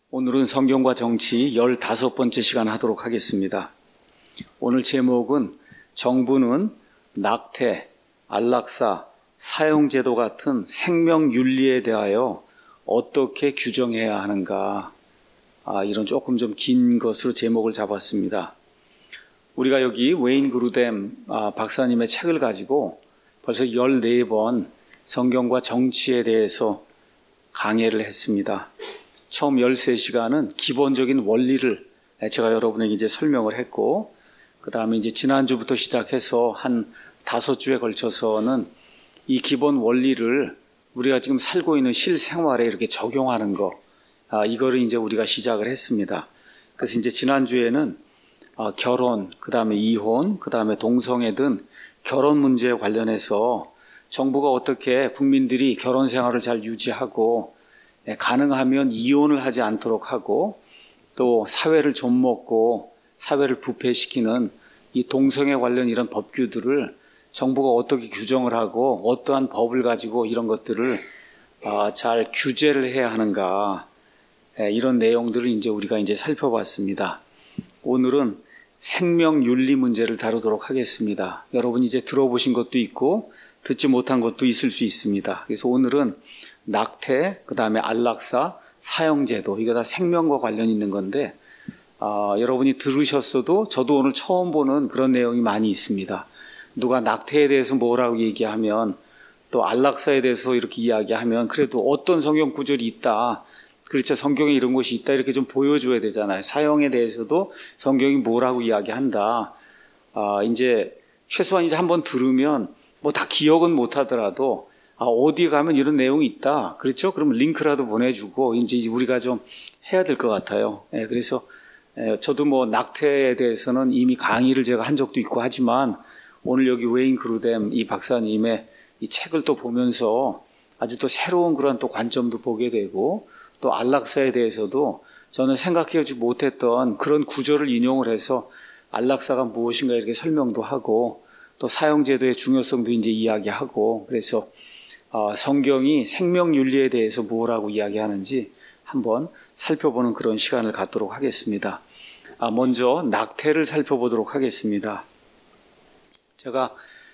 오늘은 성경과 정치 15번째 시간 하도록 하겠습니다. 오늘 제목은 정부는 낙태, 안락사, 사형제도 같은 생명윤리에 대하여 어떻게 규정해야 하는가, 이런 조금 좀 긴 것으로 제목을 잡았습니다. 우리가 여기 웨인 그루뎀 박사님의 책을 가지고 벌써 14번 성경과 정치에 대해서 강해를 했습니다. 처음 13시간은 기본적인 원리를 제가 여러분에게 이제 설명을 했고, 그 다음에 이제 지난주부터 시작해서 한 5주에 걸쳐서는 이 기본 원리를 우리가 지금 살고 있는 실생활에 이렇게 적용하는 거, 이거를 이제 우리가 시작을 했습니다. 그래서 이제 지난주에는 결혼, 그 다음에 이혼, 그 다음에 동성애 등 결혼 문제에 관련해서 정부가 어떻게 국민들이 결혼 생활을 잘 유지하고 가능하면 이혼을 하지 않도록 하고, 또 사회를 좀먹고 사회를 부패시키는 이 동성애 관련 이런 법규들을 정부가 어떻게 규정을 하고 어떠한 법을 가지고 이런 것들을 잘 규제를 해야 하는가, 이런 내용들을 이제 우리가 이제 살펴봤습니다. 오늘은 생명윤리 문제를 다루도록 하겠습니다. 여러분 이제 들어보신 것도 있고 듣지 못한 것도 있을 수 있습니다. 그래서 오늘은 낙태, 그 다음에 안락사, 사형제도, 이거 다 생명과 관련 있는 건데, 여러분이 들으셨어도 저도 오늘 처음 보는 그런 내용이 많이 있습니다. 누가 낙태에 대해서 뭐라고 얘기하면, 또 안락사에 대해서 이렇게 이야기하면 그래도 어떤 성경 구절이 있다, 그렇죠, 성경에 이런 것이 있다, 이렇게 좀 보여줘야 되잖아요. 사형에 대해서도 성경이 뭐라고 이야기한다. 이제 최소한 이제 한번 들으면 뭐 다 기억은 못 하더라도 어디 가면 이런 내용이 있다, 그렇죠? 그러면 링크라도 보내주고 이제 우리가 좀 해야 될 것 같아요. 그래서 저도 뭐 낙태에 대해서는 이미 강의를 제가 한 적도 있고 하지만 오늘 여기 웨인 그루뎀 이 박사님의 이 책을 또 보면서 아주 또 새로운 그런 또 관점도 보게 되고, 또 안락사에 대해서도 저는 생각해보지 못했던 그런 구절을 인용을 해서 안락사가 무엇인가 이렇게 설명도 하고, 또 사형제도의 중요성도 이제 이야기하고, 그래서 성경이 생명윤리에 대해서 무엇라고 이야기하는지 한번 살펴보는 그런 시간을 갖도록 하겠습니다. 먼저 낙태를 살펴보도록 하겠습니다. 제가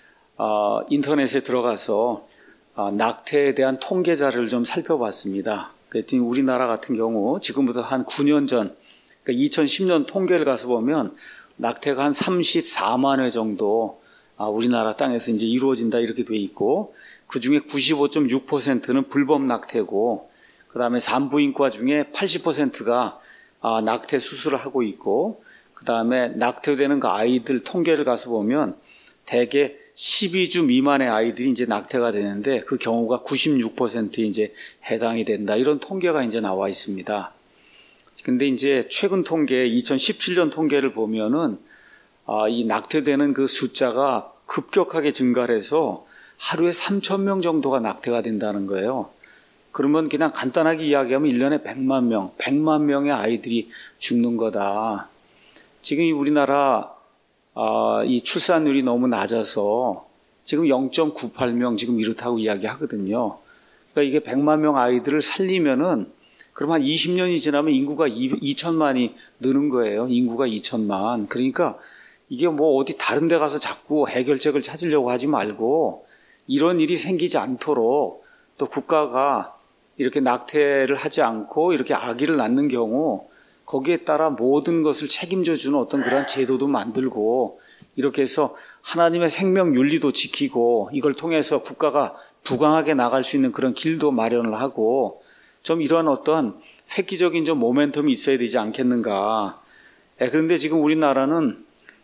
인터넷에 들어가서 낙태에 대한 통계 자료를 좀 살펴봤습니다. 그랬더니 우리나라 같은 경우 지금부터 한 9년 전, 그러니까 2010년 통계를 가서 보면 낙태가 한 34만 회 정도 우리나라 땅에서 이제 이루어진다 이렇게 돼 있고, 그 중에 95.6%는 불법 낙태고, 그 다음에 산부인과 중에 80%가 낙태 수술을 하고 있고, 그 다음에 낙태되는 그 아이들 통계를 가서 보면 대개 12주 미만의 아이들이 이제 낙태가 되는데 그 경우가 96%에 이제 해당이 된다, 이런 통계가 이제 나와 있습니다. 근데 이제 최근 통계 2017년 통계를 보면은 이 낙태되는 그 숫자가 급격하게 증가를 해서 하루에 3,000명 정도가 낙태가 된다는 거예요. 그러면 그냥 간단하게 이야기하면 1년에 100만 명의 아이들이 죽는 거다. 지금 이 우리나라 이 출산율이 너무 낮아서 지금 0.98명 지금 이렇다고 이야기하거든요. 그러니까 이게 100만 명 아이들을 살리면은 그럼 한 20년이 지나면 인구가 2천만이 느는 거예요. 인구가 2천만. 그러니까 이게 뭐 어디 다른 데 가서 자꾸 해결책을 찾으려고 하지 말고 이런 일이 생기지 않도록 또 국가가 이렇게 낙태를 하지 않고 이렇게 아기를 낳는 경우 거기에 따라 모든 것을 책임져 주는 어떤 그런 제도도 만들고, 이렇게 해서 하나님의 생명 윤리도 지키고 이걸 통해서 국가가 부강하게 나갈 수 있는 그런 길도 마련을 하고, 좀 이런 어떤 획기적인 좀 모멘텀이 있어야 되지 않겠는가. 그런데 지금 우리나라는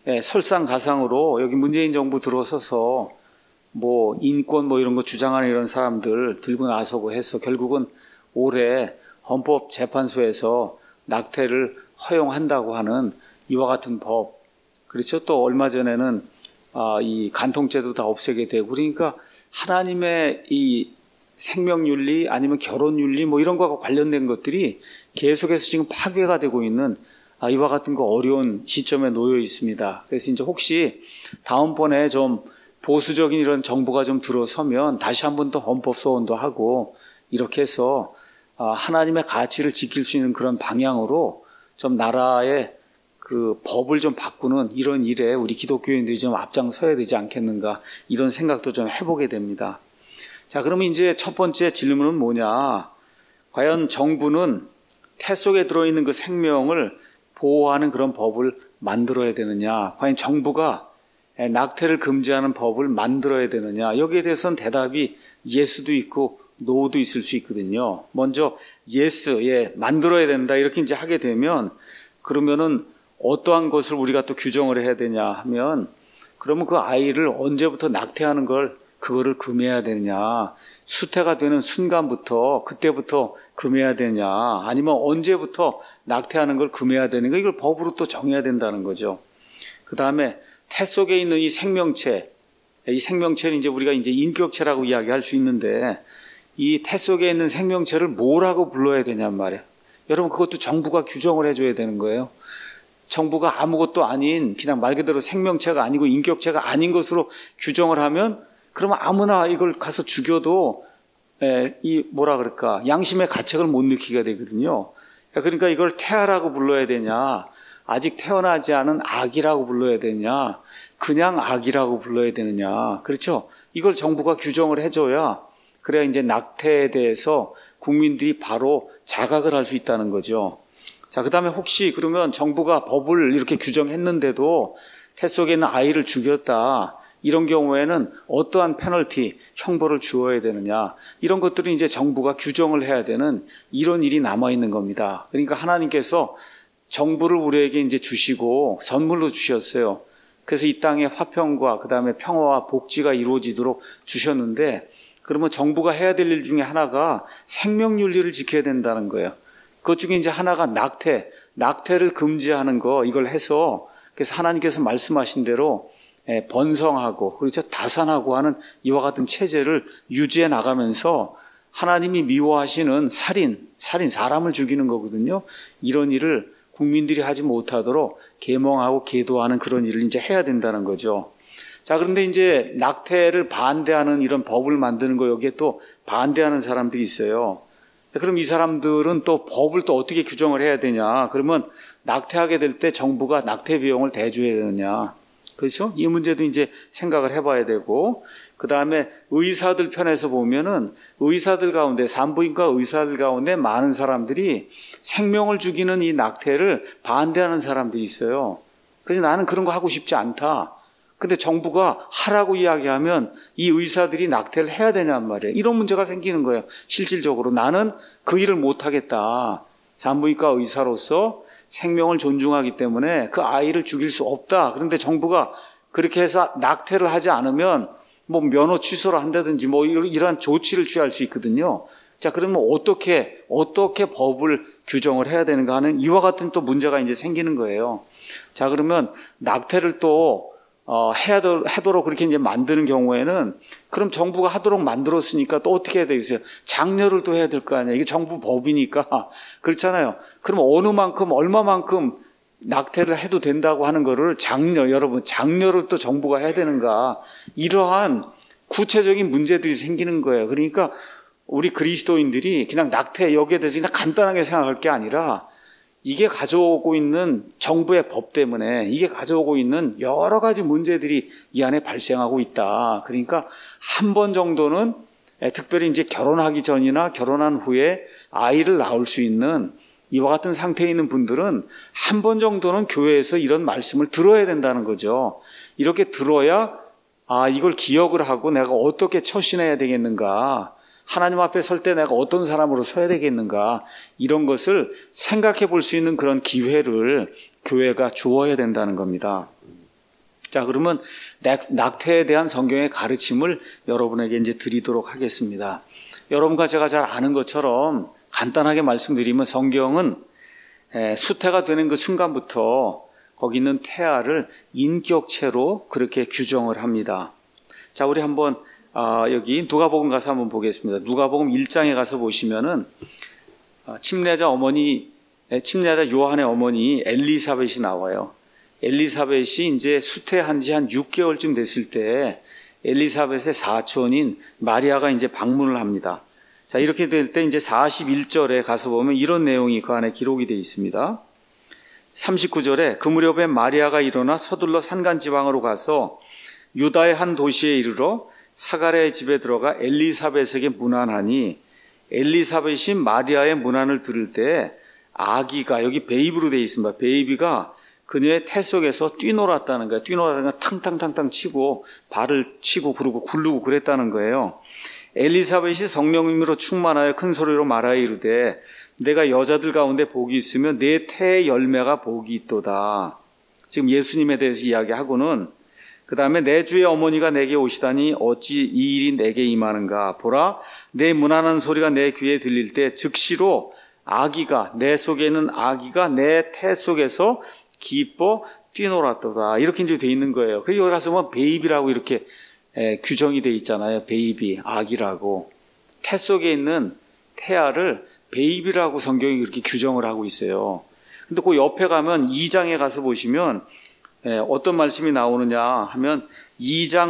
설상가상으로 여기 문재인 정부 들어서서 뭐 인권 뭐 이런 거 주장하는 이런 사람들 들고 나서고 해서 결국은 올해 헌법재판소에서 낙태를 허용한다고 하는 이와 같은 법, 그렇죠. 또 얼마 전에는 이 간통죄도 다 없애게 되고, 그러니까 하나님의 이 생명윤리 아니면 결혼윤리 뭐 이런 거와 관련된 것들이 계속해서 지금 파괴가 되고 있는 이와 같은 거 어려운 시점에 놓여 있습니다. 그래서 이제 혹시 다음번에 좀 보수적인 이런 정부가 좀 들어서면 다시 한 번 더 헌법 소원도 하고 이렇게 해서 하나님의 가치를 지킬 수 있는 그런 방향으로 좀 나라의 그 법을 좀 바꾸는 이런 일에 우리 기독교인들이 좀 앞장서야 되지 않겠는가, 이런 생각도 좀 해보게 됩니다. 자, 그러면 이제 첫 번째 질문은 뭐냐? 과연 정부는 태 속에 들어있는 그 생명을 보호하는 그런 법을 만들어야 되느냐? 과연 정부가 낙태를 금지하는 법을 만들어야 되느냐? 여기에 대해서는 대답이 예스도 있고 노도 있을 수 있거든요. 먼저 예스, 만들어야 된다 이렇게 이제 하게 되면, 그러면은 어떠한 것을 우리가 또 규정을 해야 되냐 하면, 그러면 그 아이를 언제부터 낙태하는 그거를 금해야 되느냐, 수태가 되는 순간부터 그때부터 금해야 되냐, 아니면 언제부터 낙태하는 걸 금해야 되는가, 이걸 법으로 또 정해야 된다는 거죠. 그 다음에 태 속에 있는 이 생명체는 이제 우리가 이제 인격체라고 이야기할 수 있는데, 이 태 속에 있는 생명체를 뭐라고 불러야 되냔 말이에요. 여러분, 그것도 정부가 규정을 해줘야 되는 거예요. 정부가 아무것도 아닌, 그냥 말 그대로 생명체가 아니고 인격체가 아닌 것으로 규정을 하면, 그러면 아무나 이걸 가서 죽여도 양심의 가책을 못 느끼게 되거든요. 그러니까 이걸 태아라고 불러야 되냐, 아직 태어나지 않은 아기라고 불러야 되냐, 그냥 아기라고 불러야 되느냐. 그렇죠? 이걸 정부가 규정을 해줘야, 그래야 이제 낙태에 대해서 국민들이 바로 자각을 할 수 있다는 거죠. 자, 그 다음에 혹시 그러면 정부가 법을 이렇게 규정했는데도 태 속에 있는 아이를 죽였다, 이런 경우에는 어떠한 페널티, 형벌을 주어야 되느냐, 이런 것들은 이제 정부가 규정을 해야 되는 이런 일이 남아있는 겁니다. 그러니까 하나님께서 정부를 우리에게 이제 주시고 선물로 주셨어요. 그래서 이 땅에 화평과 그 다음에 평화와 복지가 이루어지도록 주셨는데, 그러면 정부가 해야 될 일 중에 하나가 생명윤리를 지켜야 된다는 거예요. 그것 중에 이제 하나가 낙태를 금지하는 거, 이걸 해서, 그래서 하나님께서 말씀하신 대로 번성하고, 그렇죠, 다산하고 하는 이와 같은 체제를 유지해 나가면서 하나님이 미워하시는 살인, 사람을 죽이는 거거든요. 이런 일을 국민들이 하지 못하도록 계몽하고 계도하는 그런 일을 이제 해야 된다는 거죠. 자, 그런데 이제 낙태를 반대하는 이런 법을 만드는 거, 여기에 또 반대하는 사람들이 있어요. 그럼 이 사람들은 또 법을 또 어떻게 규정을 해야 되냐? 그러면 낙태하게 될 때 정부가 낙태 비용을 대줘야 되느냐? 그렇죠? 이 문제도 이제 생각을 해봐야 되고, 그 다음에 의사들 편에서 보면은 의사들 가운데, 산부인과 의사들 가운데 많은 사람들이 생명을 죽이는 이 낙태를 반대하는 사람들이 있어요. 그래서 나는 그런 거 하고 싶지 않다. 근데 정부가 하라고 이야기하면 이 의사들이 낙태를 해야 되냔 말이에요. 이런 문제가 생기는 거예요. 실질적으로 나는 그 일을 못하겠다. 산부인과 의사로서 생명을 존중하기 때문에 그 아이를 죽일 수 없다. 그런데 정부가 그렇게 해서 낙태를 하지 않으면 뭐 면허 취소를 한다든지 뭐 이러한 조치를 취할 수 있거든요. 자, 그러면 어떻게 법을 규정을 해야 되는가 하는 이와 같은 또 문제가 이제 생기는 거예요. 자, 그러면 낙태를 또 하도록 그렇게 이제 만드는 경우에는, 그럼 정부가 하도록 만들었으니까 또 어떻게 해야 되겠어요? 장려를 또 해야 될 거 아니에요. 이게 정부 법이니까. 그렇잖아요. 그럼 얼마만큼 낙태를 해도 된다고 하는 거를 장려를 또 정부가 해야 되는가. 이러한 구체적인 문제들이 생기는 거예요. 그러니까 우리 그리스도인들이 그냥 낙태 여기에 대해서 그냥 간단하게 생각할 게 아니라, 이게 가져오고 있는 정부의 법 때문에 이게 가져오고 있는 여러 가지 문제들이 이 안에 발생하고 있다. 그러니까 한 번 정도는, 특별히 이제 결혼하기 전이나 결혼한 후에 아이를 낳을 수 있는 이와 같은 상태에 있는 분들은 한 번 정도는 교회에서 이런 말씀을 들어야 된다는 거죠. 이렇게 들어야 이걸 기억을 하고 내가 어떻게 처신해야 되겠는가, 하나님 앞에 설 때 내가 어떤 사람으로 서야 되겠는가, 이런 것을 생각해 볼 수 있는 그런 기회를 교회가 주어야 된다는 겁니다. 자, 그러면 낙태에 대한 성경의 가르침을 여러분에게 이제 드리도록 하겠습니다. 여러분과 제가 잘 아는 것처럼 간단하게 말씀드리면, 성경은 수태가 되는 그 순간부터 거기 있는 태아를 인격체로 그렇게 규정을 합니다. 자, 우리 한번 여기 누가복음 가서 한번 보겠습니다. 누가복음 1장에 가서 보시면은 침례자 요한의 어머니 엘리사벳이 나와요. 엘리사벳이 이제 수태한 지 한 6개월쯤 됐을 때 엘리사벳의 사촌인 마리아가 이제 방문을 합니다. 자, 이렇게 될 때 이제 41절에 가서 보면 이런 내용이 그 안에 기록이 되어 있습니다. 39절에 그 무렵에 마리아가 일어나 서둘러 산간 지방으로 가서 유다의 한 도시에 이르러 사가랴의 집에 들어가 엘리사벳에게 문안하니 엘리사벳이 마리아의 문안을 들을 때 아기가, 여기 베이비로 되어 있습니다. 베이비가 그녀의 태 속에서 뛰놀았다는 거예요. 뛰놀았다는 건 탕탕탕탕 치고 발을 치고 그러고 굴르고 그랬다는 거예요. 엘리사벳이 성령님으로 충만하여 큰 소리로 말하여 이르되 내가 여자들 가운데 복이 있으며 내 태의 열매가 복이 있도다. 지금 예수님에 대해서 이야기하고는 그 다음에 내 주의 어머니가 내게 오시다니 어찌 이 일이 내게 임하는가. 보라, 내 무난한 소리가 내 귀에 들릴 때 즉시로 아기가, 내 속에 있는 아기가 내 태 속에서 기뻐 뛰놀았도다. 이렇게 이제 돼 있는 거예요. 그리고 여기 가서 보면 베이비라고 이렇게 규정이 돼 있잖아요. 베이비, 아기라고. 태 속에 있는 태아를 베이비라고 성경이 그렇게 규정을 하고 있어요. 근데 그 옆에 가면 2장에 가서 보시면 어떤 말씀이 나오느냐 하면 2장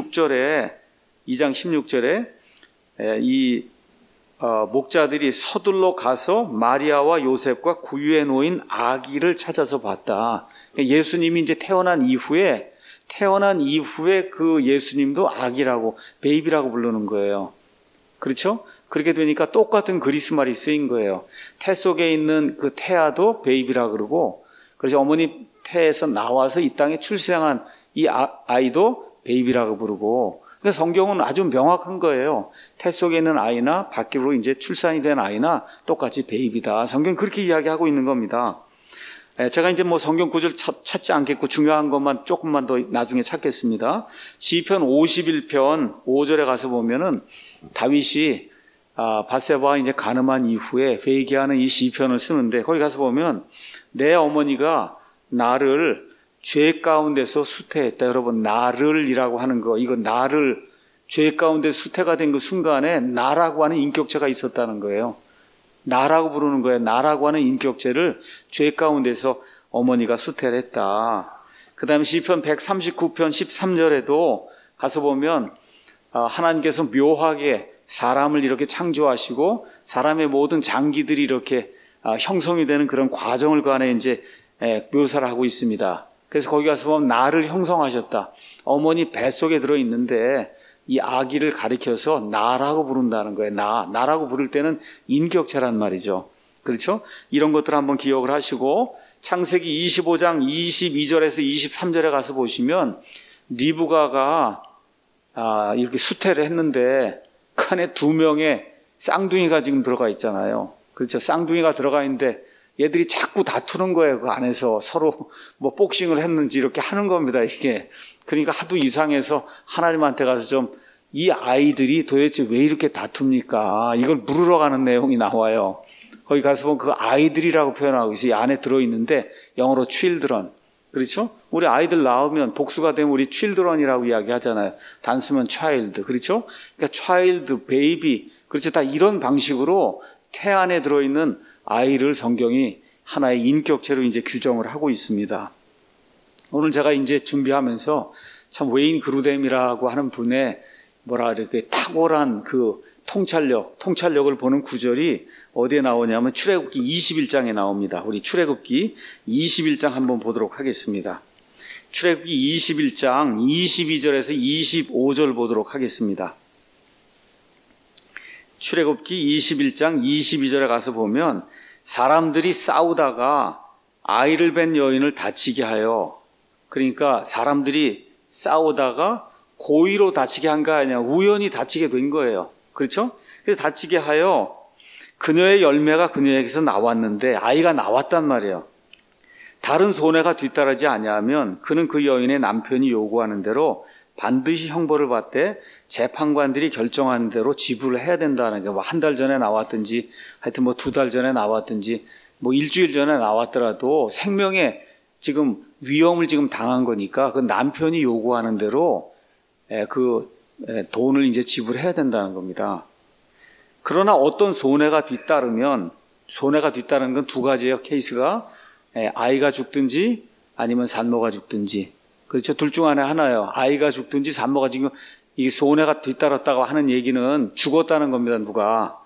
16절에 이 목자들이 서둘러 가서 마리아와 요셉과 구유에 놓인 아기를 찾아서 봤다. 예수님이 이제 태어난 이후에 그 예수님도 아기라고, 베이비라고 부르는 거예요. 그렇죠? 그렇게 되니까 똑같은 그리스 말이 쓰인 거예요. 태 속에 있는 그 태아도 베이비라 그러고, 그래서 어머니 태에서 나와서 이 땅에 출생한 이 아이도 베이비라고 부르고, 그래서 성경은 아주 명확한 거예요. 태 속에 있는 아이나 밖으로 이제 출산이 된 아이나 똑같이 베이비다. 성경은 그렇게 이야기하고 있는 겁니다. 제가 이제 뭐 성경 구절 찾지 않겠고 중요한 것만 조금만 더 나중에 찾겠습니다. 시편 51편 5절에 가서 보면은 다윗이 밧세바와 이제 간음한 이후에 회개하는 이 시편을 쓰는데 거기 가서 보면 내 어머니가 나를 죄 가운데서 수태했다. 여러분, 나를이라고 하는 거, 이거 나를 죄 가운데 수태가 된 그 순간에 나라고 하는 인격체가 있었다는 거예요. 나라고 부르는 거예요. 나라고 하는 인격체를 죄 가운데서 어머니가 수태를 했다. 그 다음에 시편 139편 13절에도 가서 보면 하나님께서 묘하게 사람을 이렇게 창조하시고 사람의 모든 장기들이 이렇게 형성이 되는 그런 과정을 그 안에 이제 묘사를 하고 있습니다. 그래서 거기 가서 보면 나를 형성하셨다. 어머니 뱃속에 들어있는데 이 아기를 가리켜서 나라고 부른다는 거예요. 나라고 부를 때는 인격체란 말이죠. 그렇죠? 이런 것들 한번 기억을 하시고 창세기 25장 22절에서 23절에 가서 보시면 리브가가 이렇게 수태를 했는데 그 안에 2명의 쌍둥이가 지금 들어가 있잖아요. 그렇죠? 쌍둥이가 들어가 있는데 얘들이 자꾸 다투는 거예요. 그 안에서 서로 뭐 복싱을 했는지 이렇게 하는 겁니다. 이게. 그러니까 하도 이상해서 하나님한테 가서 좀 이 아이들이 도대체 왜 이렇게 다툽니까? 이걸 물으러 가는 내용이 나와요. 거기 가서 보면 그 아이들이라고 표현하고 있어요. 이 안에 들어있는데 영어로 children. 그렇죠? 우리 아이들 낳으면 복수가 되면 우리 children이라고 이야기하잖아요. 단수면 child. 그렇죠? 그러니까 child, baby. 그렇죠? 다 이런 방식으로 태 안에 들어있는 아이를 성경이 하나의 인격체로 이제 규정을 하고 있습니다. 오늘 제가 이제 준비하면서 참 웨인 그루뎀이라고 하는 분의 이렇게 탁월한 그 통찰력을 보는 구절이 어디에 나오냐면 출애굽기 21장에 나옵니다. 우리 출애굽기 21장 한번 보도록 하겠습니다. 출애굽기 21장 22절에서 25절 보도록 하겠습니다. 출애굽기 21장 22절에 가서 보면 사람들이 싸우다가 아이를 뵌 여인을 다치게 하여, 그러니까 사람들이 싸우다가 고의로 다치게 한 거 아니야. 우연히 다치게 된 거예요. 그렇죠? 그래서 다치게 하여 그녀의 열매가 그녀에게서 나왔는데 아이가 나왔단 말이에요. 다른 손해가 뒤따르지 아니하면 그는 그 여인의 남편이 요구하는 대로 반드시 형벌을 받되 재판관들이 결정하는 대로 지불을 해야 된다는 게, 뭐 한 달 전에 나왔든지 하여튼 뭐 2달 전에 나왔든지 뭐 일주일 전에 나왔더라도 생명에 지금 위험을 지금 당한 거니까 그 남편이 요구하는 대로 그 돈을 이제 지불해야 된다는 겁니다. 그러나 어떤 손해가 뒤따르면, 손해가 뒤따르는 건 2가지예요. 케이스가 아이가 죽든지 아니면 산모가 죽든지. 그렇죠. 둘 중 하나예요. 아이가 죽든지 산모가 지금 이 손해가 뒤따랐다고 하는 얘기는 죽었다는 겁니다. 누가.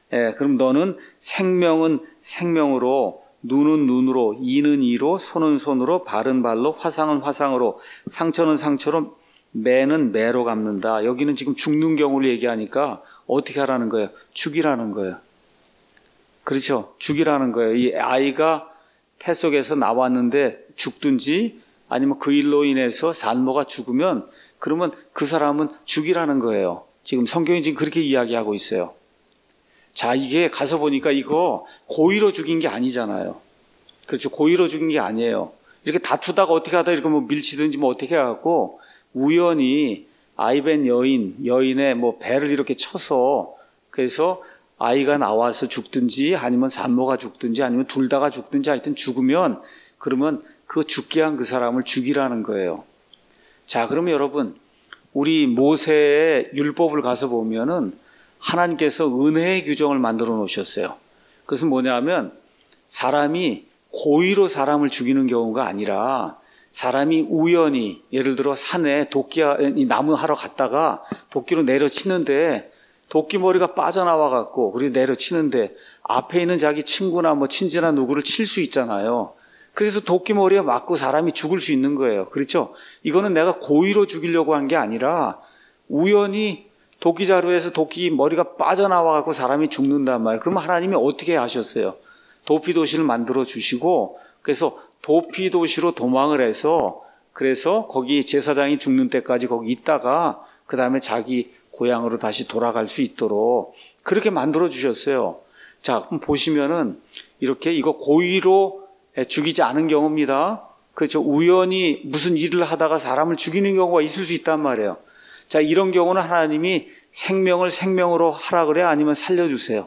그럼 너는 생명은 생명으로, 눈은 눈으로, 이는 이로, 손은 손으로, 발은 발로, 화상은 화상으로, 상처는 상처로, 매는 매로 갚는다. 여기는 지금 죽는 경우를 얘기하니까 어떻게 하라는 거예요? 죽이라는 거예요. 그렇죠? 죽이라는 거예요. 이 아이가 태 속에서 나왔는데 죽든지 아니면 그 일로 인해서 산모가 죽으면 그러면 그 사람은 죽이라는 거예요. 지금 성경이 지금 그렇게 이야기하고 있어요. 자, 이게 가서 보니까 이거 고의로 죽인 게 아니잖아요. 그렇죠. 고의로 죽인 게 아니에요. 이렇게 다투다가 어떻게 하다 이렇게 뭐 밀치든지 뭐 어떻게 해갖고 우연히 아이벤 여인의 뭐 배를 이렇게 쳐서 그래서 아이가 나와서 죽든지 아니면 산모가 죽든지 아니면 둘 다가 죽든지 하여튼 죽으면 그러면 그 죽게 한 그 사람을 죽이라는 거예요. 자, 그러면 여러분, 우리 모세의 율법을 가서 보면은 하나님께서 은혜의 규정을 만들어 놓으셨어요. 그것은 뭐냐면 사람이 고의로 사람을 죽이는 경우가 아니라 사람이 우연히 예를 들어 산에 나무 하러 갔다가 도끼로 내려치는데 도끼 머리가 빠져나와 갖고 그리고 내려치는데 앞에 있는 자기 친구나 뭐 친지나 누구를 칠 수 있잖아요. 그래서 도끼 머리에 맞고 사람이 죽을 수 있는 거예요. 그렇죠? 이거는 내가 고의로 죽이려고 한 게 아니라 우연히 도끼 자루에서 도끼 머리가 빠져나와 갖고 사람이 죽는단 말이에요. 그럼 하나님이 어떻게 하셨어요? 도피도시를 만들어 주시고 그래서 도피도시로 도망을 해서 그래서 거기 제사장이 죽는 때까지 거기 있다가 그 다음에 자기 고향으로 다시 돌아갈 수 있도록 그렇게 만들어 주셨어요. 자, 그럼 보시면은 이렇게 이거 고의로 죽이지 않은 경우입니다. 그렇죠. 우연히 무슨 일을 하다가 사람을 죽이는 경우가 있을 수 있단 말이에요. 자, 이런 경우는 하나님이 생명을 생명으로 하라 그래? 아니면 살려주세요?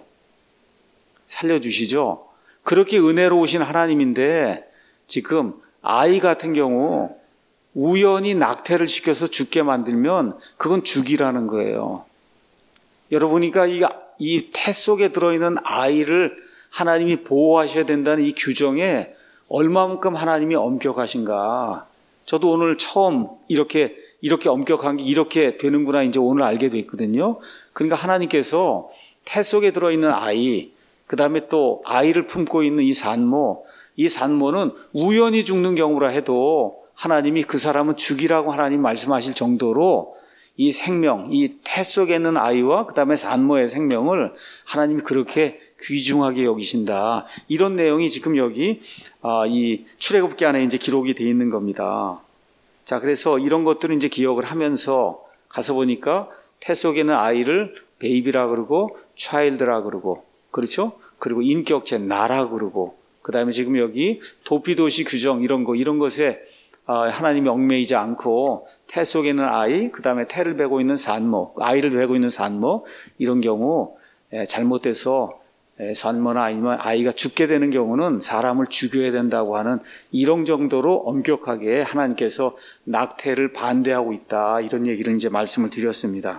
살려주시죠. 그렇게 은혜로우신 하나님인데 지금 아이 같은 경우 우연히 낙태를 시켜서 죽게 만들면 그건 죽이라는 거예요. 여러분이니까 이 태 속에 들어있는 아이를 하나님이 보호하셔야 된다는 이 규정에 얼마만큼 하나님이 엄격하신가. 저도 오늘 처음 이렇게 엄격한 게 이렇게 되는구나 이제 오늘 알게 됐거든요. 그러니까 하나님께서 태 속에 들어있는 아이, 그 다음에 또 아이를 품고 있는 이 산모는 우연히 죽는 경우라 해도 하나님이 그 사람은 죽이라고 하나님 말씀하실 정도로 이 생명, 이 태 속에 있는 아이와 그 다음에 산모의 생명을 하나님이 그렇게 귀중하게 여기신다. 이런 내용이 지금 여기 이 출애굽기 안에 이제 기록이 되어 있는 겁니다. 자, 그래서 이런 것들을 이제 기억을 하면서 가서 보니까 태 속에 있는 아이를 베이비라 그러고 차일드라 그러고 그렇죠? 그리고 인격체 나라 그러고 그 다음에 지금 여기 도피도시 규정 이런 것에 하나님이 얽매이지 않고 태 속에 있는 아이, 그 다음에 태를 베고 있는 산모, 아이를 베고 있는 산모 이런 경우 잘못돼서 산모나 아니면 아이가 죽게 되는 경우는 사람을 죽여야 된다고 하는 이런 정도로 엄격하게 하나님께서 낙태를 반대하고 있다. 이런 얘기를 이제 말씀을 드렸습니다.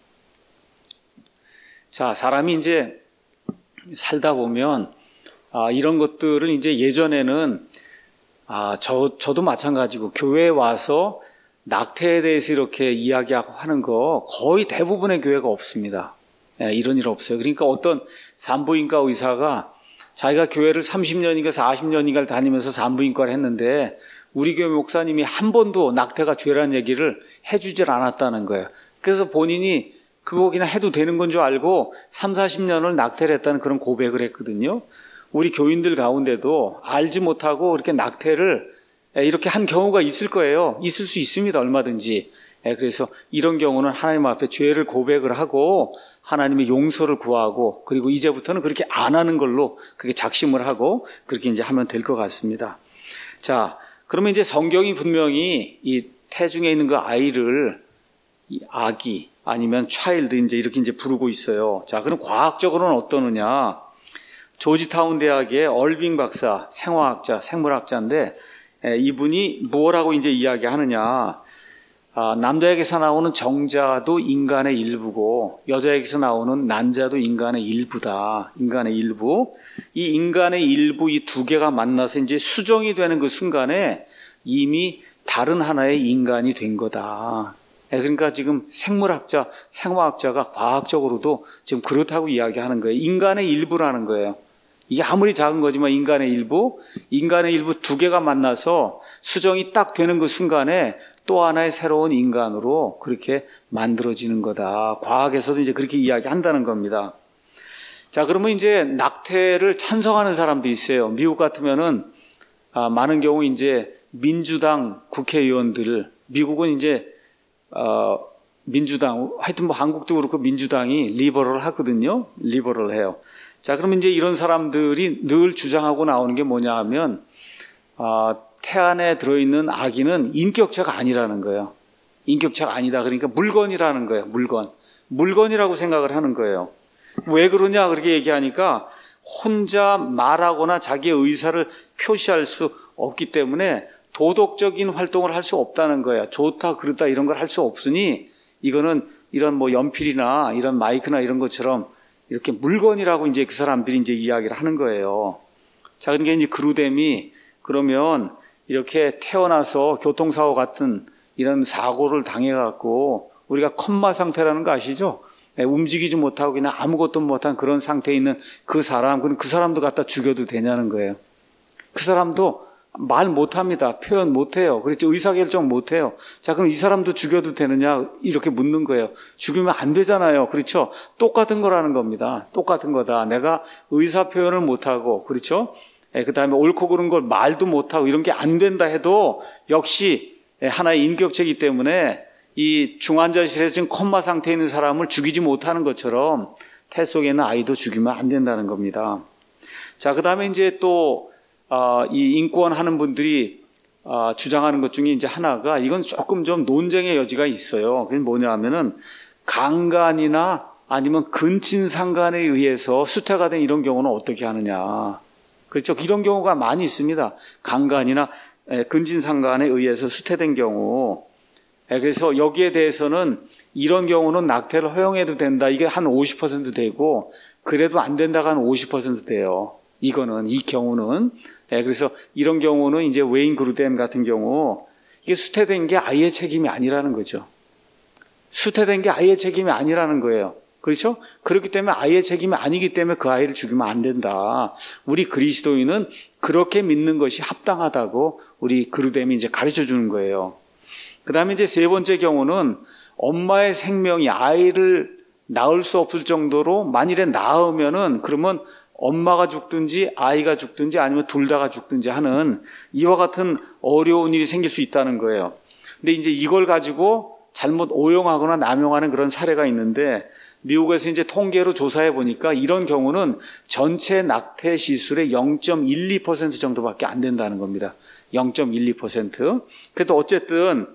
자, 사람이 이제 살다 보면 이런 것들을 이제 예전에는 저도 마찬가지고 교회에 와서 낙태에 대해서 이렇게 이야기하고 하는 거 거의 대부분의 교회가 없습니다. 이런 일 없어요. 그러니까 어떤 산부인과 의사가 자기가 교회를 30년인가 40년인가를 다니면서 산부인과를 했는데 우리 교회 목사님이 한 번도 낙태가 죄라는 얘기를 해주질 않았다는 거예요. 그래서 본인이 그거 그냥 해도 되는 건 줄 알고 3, 40년을 낙태를 했다는 그런 고백을 했거든요. 우리 교인들 가운데도 알지 못하고 이렇게 낙태를 이렇게 한 경우가 있을 거예요. 있을 수 있습니다. 얼마든지. 그래서 이런 경우는 하나님 앞에 죄를 고백을 하고 하나님의 용서를 구하고 그리고 이제부터는 그렇게 안 하는 걸로 그렇게 작심을 하고 그렇게 이제 하면 될 것 같습니다. 자, 그러면 이제 성경이 분명히 이 태중에 있는 그 아이를 이 아기 아니면 차일드 이렇게 부르고 있어요. 자, 그럼 과학적으로는 어떠느냐? 조지타운 대학의 얼빙 박사, 생화학자, 생물학자인데 이분이 뭐라고 이제 이야기하느냐? 남자에게서 나오는 정자도 인간의 일부고 여자에게서 나오는 난자도 인간의 일부다. 인간의 일부. 이 인간의 일부 이 두 개가 만나서 이제 수정이 되는 그 순간에 이미 다른 하나의 인간이 된 거다. 그러니까 지금 생물학자, 생화학자가 과학적으로도 지금 그렇다고 이야기하는 거예요. 인간의 일부라는 거예요. 이게 아무리 작은 거지만 인간의 일부 두 개가 만나서 수정이 딱 되는 그 순간에 또 하나의 새로운 인간으로 그렇게 만들어지는 거다. 과학에서도 이제 그렇게 이야기한다는 겁니다. 자, 그러면 이제 낙태를 찬성하는 사람도 있어요. 미국 같으면은 많은 경우 이제 민주당 국회의원들, 미국은 이제 민주당, 하여튼 뭐 한국도 그렇고 민주당이 리버럴 하거든요. 리버럴해요. 자, 그러면 이제 이런 사람들이 늘 주장하고 나오는 게 뭐냐 하면 태 안에 들어있는 아기는 인격체가 아니라는 거예요. 인격체가 아니다. 그러니까 물건이라는 거예요. 물건이라고 생각을 하는 거예요. 왜 그러냐 그렇게 얘기하니까 혼자 말하거나 자기의 의사를 표시할 수 없기 때문에 도덕적인 활동을 할 수 없다는 거예요. 좋다 그렇다 이런 걸 할 수 없으니 이거는 이런 뭐 연필이나 이런 마이크나 이런 것처럼 이렇게 물건이라고 이제 그 사람들이 이제 이야기를 하는 거예요. 자, 그러니까 이제 그루뎀이 그러면 이렇게 태어나서 교통사고 같은 이런 사고를 당해갖고 우리가 컴마 상태라는 거 아시죠? 움직이지 못하고 그냥 아무것도 못한 그런 상태에 있는 그 사람도 갖다 죽여도 되냐는 거예요. 그 사람도 말 못합니다. 표현 못해요. 그렇죠. 의사결정 못해요. 자, 그럼 이 사람도 죽여도 되느냐 이렇게 묻는 거예요. 죽이면 안 되잖아요. 그렇죠. 똑같은 거라는 겁니다. 똑같은 거다. 내가 의사표현을 못하고 그렇죠. 그 다음에 옳고 그른 걸 말도 못하고 이런 게 안 된다 해도 역시 하나의 인격체이기 때문에 이 중환자실에서 지금 콤마 상태에 있는 사람을 죽이지 못하는 것처럼 태 속에 있는 아이도 죽이면 안 된다는 겁니다. 자, 그 다음에 이제 또 이 인권하는 분들이 주장하는 것 중에 이제 하나가 이건 조금 좀 논쟁의 여지가 있어요. 그게 뭐냐 하면은 강간이나 아니면 근친상간에 의해서 수태가 된 이런 경우는 어떻게 하느냐. 그렇죠. 이런 경우가 많이 있습니다. 강간이나 근친상간에 의해서 수태된 경우. 그래서 여기에 대해서는 이런 경우는 낙태를 허용해도 된다. 이게 한 50% 되고 그래도 안 된다가 한 50% 돼요. 이 경우는. 그래서 이런 경우는 이제 웨인 그루뎀 같은 경우 이게 수태된 게 아이의 책임이 아니라는 거죠. 수태된 게 아이의 책임이 아니라는 거예요. 그렇죠? 그렇기 때문에 아이의 책임이 아니기 때문에 그 아이를 죽이면 안 된다. 우리 그리스도인은 그렇게 믿는 것이 합당하다고 우리 그루뎀이 이제 가르쳐 주는 거예요. 그 다음에 이제 세 번째 경우는 엄마의 생명이 아이를 낳을 수 없을 정도로 만일에 낳으면은 그러면 엄마가 죽든지 아이가 죽든지 아니면 둘 다가 죽든지 하는 이와 같은 어려운 일이 생길 수 있다는 거예요. 근데 이제 이걸 가지고 잘못 오용하거나 남용하는 그런 사례가 있는데 미국에서 이제 통계로 조사해 보니까 이런 경우는 전체 낙태 시술의 0.12% 정도밖에 안 된다는 겁니다. 0.12%. 그래도 어쨌든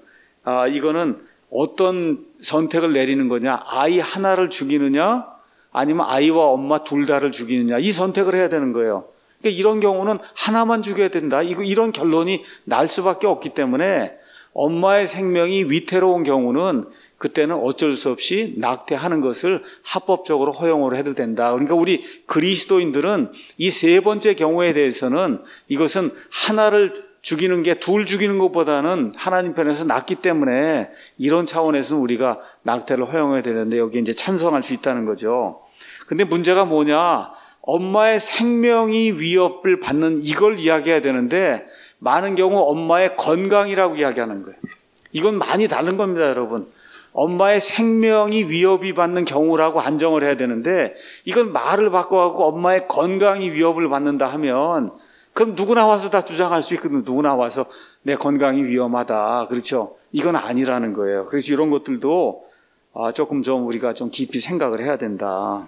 이거는 어떤 선택을 내리는 거냐? 아이 하나를 죽이느냐? 아니면 아이와 엄마 둘 다를 죽이느냐? 이 선택을 해야 되는 거예요. 그러니까 이런 경우는 하나만 죽여야 된다. 이런 결론이 날 수밖에 없기 때문에 엄마의 생명이 위태로운 경우는 그때는 어쩔 수 없이 낙태하는 것을 합법적으로 허용을 해도 된다. 그러니까 우리 그리스도인들은 이 세 번째 경우에 대해서는 이것은 하나를 죽이는 게 둘 죽이는 것보다는 하나님 편에서 낫기 때문에 이런 차원에서는 우리가 낙태를 허용해야 되는데 여기 이제 찬성할 수 있다는 거죠. 근데 문제가 뭐냐? 엄마의 생명이 위협을 받는 이걸 이야기해야 되는데 많은 경우 엄마의 건강이라고 이야기하는 거예요. 이건 많이 다른 겁니다, 여러분. 엄마의 생명이 위협이 받는 경우라고 한정을 해야 되는데 이건 말을 바꿔갖고 엄마의 건강이 위협을 받는다 하면 그럼 누구나 와서 다 주장할 수 있거든요. 누구나 와서 내 건강이 위험하다. 그렇죠? 이건 아니라는 거예요. 그래서 이런 것들도 조금 좀 우리가 좀 깊이 생각을 해야 된다.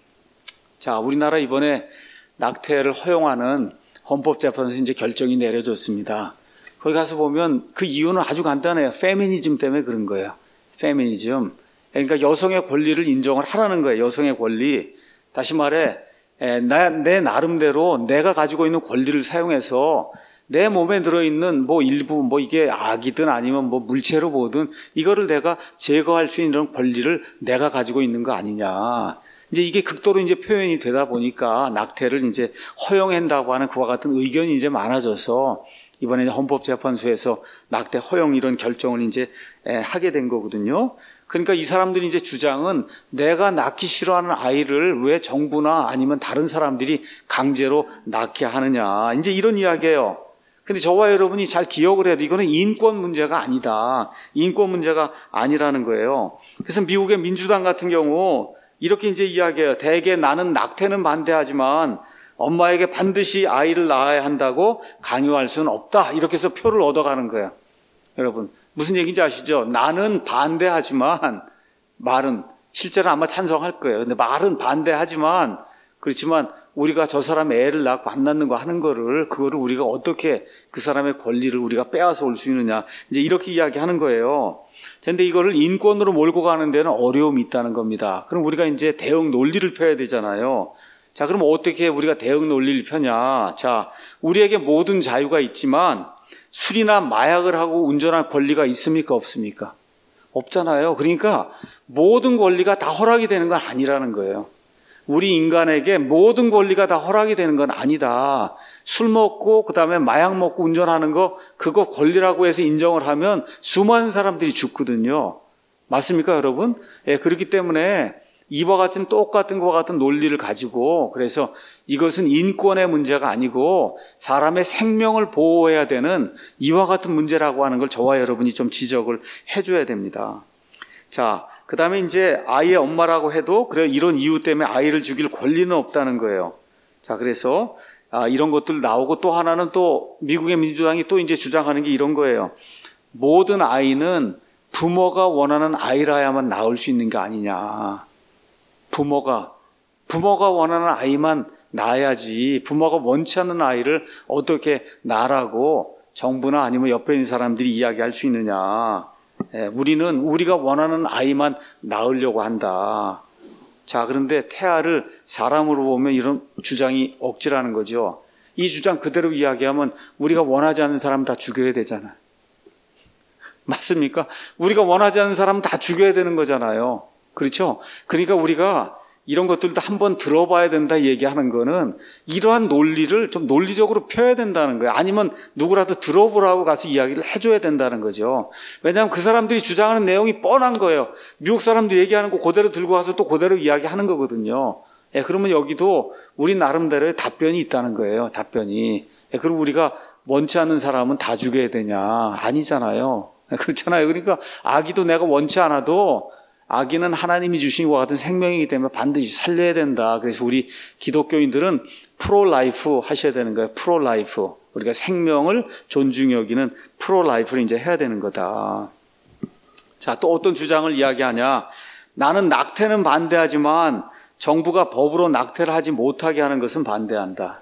자, 우리나라 이번에 낙태를 허용하는 헌법재판소에서 이제 결정이 내려졌습니다. 거기 가서 보면 그 이유는 아주 간단해요. 페미니즘 때문에 그런 거예요. 페미니즘. 그러니까 여성의 권리를 인정을 하라는 거예요. 여성의 권리. 다시 말해 내 나름대로 내가 가지고 있는 권리를 사용해서 내 몸에 들어있는 뭐 일부 뭐 이게 악이든 아니면 뭐 물체로 보든 이거를 내가 제거할 수 있는 권리를 내가 가지고 있는 거 아니냐. 이제 이게 극도로 이제 표현이 되다 보니까 낙태를 이제 허용한다고 하는 그와 같은 의견이 이제 많아져서 이번에 헌법재판소에서 낙태 허용 이런 결정을 이제 하게 된 거거든요. 그러니까 이 사람들이 이제 주장은 내가 낳기 싫어하는 아이를 왜 정부나 아니면 다른 사람들이 강제로 낳게 하느냐. 이제 이런 이야기예요. 근데 저와 여러분이 잘 기억을 해야 돼. 이거는 인권 문제가 아니다. 인권 문제가 아니라는 거예요. 그래서 미국의 민주당 같은 경우 이렇게 이제 이야기해요. 대개 나는 낙태는 반대하지만 엄마에게 반드시 아이를 낳아야 한다고 강요할 수는 없다. 이렇게 해서 표를 얻어가는 거예요. 여러분 무슨 얘기인지 아시죠? 나는 반대하지만 말은 실제로 아마 찬성할 거예요. 근데 말은 반대하지만 그렇지만 우리가 저 사람의 애를 낳고 안 낳는 거 하는 거를 그거를 우리가 어떻게 그 사람의 권리를 우리가 빼앗아 올 수 있느냐 이제 이렇게 이야기하는 거예요. 그런데 이거를 인권으로 몰고 가는 데는 어려움이 있다는 겁니다. 그럼 우리가 이제 대응 논리를 펴야 되잖아요. 자, 그럼 어떻게 우리가 대응 논리를 펴냐? 자, 우리에게 모든 자유가 있지만 술이나 마약을 하고 운전할 권리가 있습니까? 없습니까? 없잖아요. 그러니까 모든 권리가 다 허락이 되는 건 아니라는 거예요. 우리 인간에게 모든 권리가 다 허락이 되는 건 아니다. 술 먹고 그다음에 마약 먹고 운전하는 거 그거 권리라고 해서 인정을 하면 수많은 사람들이 죽거든요. 맞습니까, 여러분? 예, 그렇기 때문에 이와 같은 똑같은 것과 같은 논리를 가지고 그래서 이것은 인권의 문제가 아니고 사람의 생명을 보호해야 되는 이와 같은 문제라고 하는 걸 저와 여러분이 좀 지적을 해줘야 됩니다. 자, 그 다음에 이제 아이의 엄마라고 해도 그래 이런 이유 때문에 아이를 죽일 권리는 없다는 거예요. 자, 그래서 이런 것들 나오고 또 하나는 또 미국의 민주당이 또 이제 주장하는 게 이런 거예요. 모든 아이는 부모가 원하는 아이라야만 낳을 수 있는 게 아니냐. 부모가 원하는 아이만 낳아야지 부모가 원치 않는 아이를 어떻게 낳으라고 정부나 아니면 옆에 있는 사람들이 이야기할 수 있느냐. 우리는 우리가 원하는 아이만 낳으려고 한다. 자, 그런데 태아를 사람으로 보면 이런 주장이 억지라는 거죠. 이 주장 그대로 이야기하면 우리가 원하지 않는 사람 다 죽여야 되잖아요. 맞습니까? 우리가 원하지 않는 사람 다 죽여야 되는 거잖아요. 그렇죠? 그러니까 우리가 이런 것들도 한번 들어봐야 된다 얘기하는 거는 이러한 논리를 좀 논리적으로 펴야 된다는 거예요. 아니면 누구라도 들어보라고 가서 이야기를 해줘야 된다는 거죠. 왜냐하면 그 사람들이 주장하는 내용이 뻔한 거예요. 미국 사람들이 얘기하는 거 그대로 들고 와서 또 그대로 이야기하는 거거든요. 예, 그러면 여기도 우리 나름대로의 답변이 있다는 거예요. 답변이. 예, 그럼 우리가 원치 않는 사람은 다 죽여야 되냐? 아니잖아요. 그렇잖아요. 그러니까 아기도 내가 원치 않아도 아기는 하나님이 주신 것 같은 생명이기 때문에 반드시 살려야 된다. 그래서 우리 기독교인들은 프로라이프 하셔야 되는 거예요. 프로라이프. 우리가 생명을 존중히 여기는 프로라이프를 이제 해야 되는 거다. 자, 또 어떤 주장을 이야기하냐. 나는 낙태는 반대하지만 정부가 법으로 낙태를 하지 못하게 하는 것은 반대한다.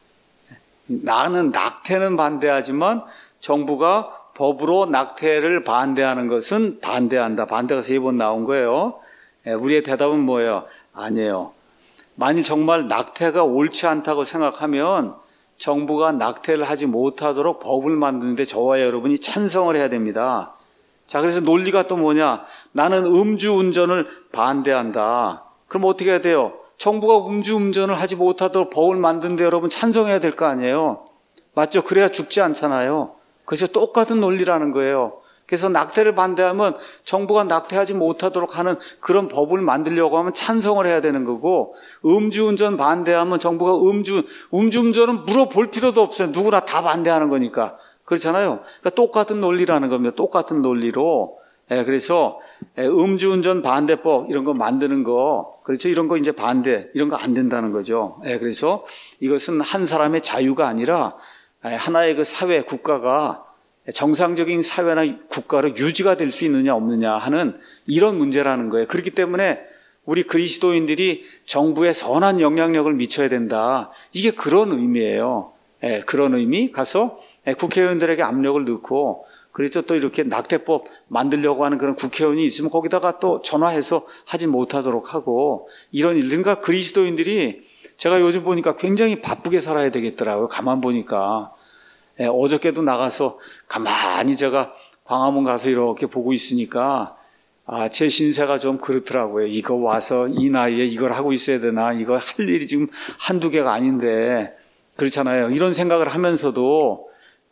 나는 낙태는 반대하지만 정부가 법으로 낙태를 반대하는 것은 반대한다. 반대가 3번 나온 거예요. 우리의 대답은 뭐예요? 아니에요. 만일 정말 낙태가 옳지 않다고 생각하면 정부가 낙태를 하지 못하도록 법을 만드는데 저와 여러분이 찬성을 해야 됩니다. 자, 그래서 논리가 또 뭐냐? 나는 음주운전을 반대한다. 그럼 어떻게 해야 돼요? 정부가 음주운전을 하지 못하도록 법을 만드는데 여러분 찬성해야 될 거 아니에요? 맞죠? 그래야 죽지 않잖아요. 그래서 똑같은 논리라는 거예요. 그래서 낙태를 반대하면 정부가 낙태하지 못하도록 하는 그런 법을 만들려고 하면 찬성을 해야 되는 거고, 음주운전 반대하면 정부가 음주운전은 물어볼 필요도 없어요. 누구나 다 반대하는 거니까. 그렇잖아요. 그러니까 똑같은 논리라는 겁니다. 똑같은 논리로. 그래서 음주운전 반대법 이런 거 만드는 거, 그렇죠? 이런 거 이제 반대, 이런 거 안 된다는 거죠. 그래서 이것은 한 사람의 자유가 아니라 하나의 그 사회, 국가가 정상적인 사회나 국가로 유지가 될 수 있느냐 없느냐 하는 이런 문제라는 거예요. 그렇기 때문에 우리 그리스도인들이 정부에 선한 영향력을 미쳐야 된다. 이게 그런 의미예요. 그런 의미 가서 국회의원들에게 압력을 넣고, 그래서 또 이렇게 낙태법 만들려고 하는 그런 국회의원이 있으면 거기다가 또 전화해서 하지 못하도록 하고, 이런 일. 그러니까 그리스도인들이 제가 요즘 보니까 굉장히 바쁘게 살아야 되겠더라고요. 가만 보니까. 어저께도 나가서 가만히 제가 광화문 가서 이렇게 보고 있으니까 제 신세가 좀 그렇더라고요. 이거 와서 이 나이에 이걸 하고 있어야 되나? 이거 할 일이 지금 한두 개가 아닌데. 그렇잖아요. 이런 생각을 하면서도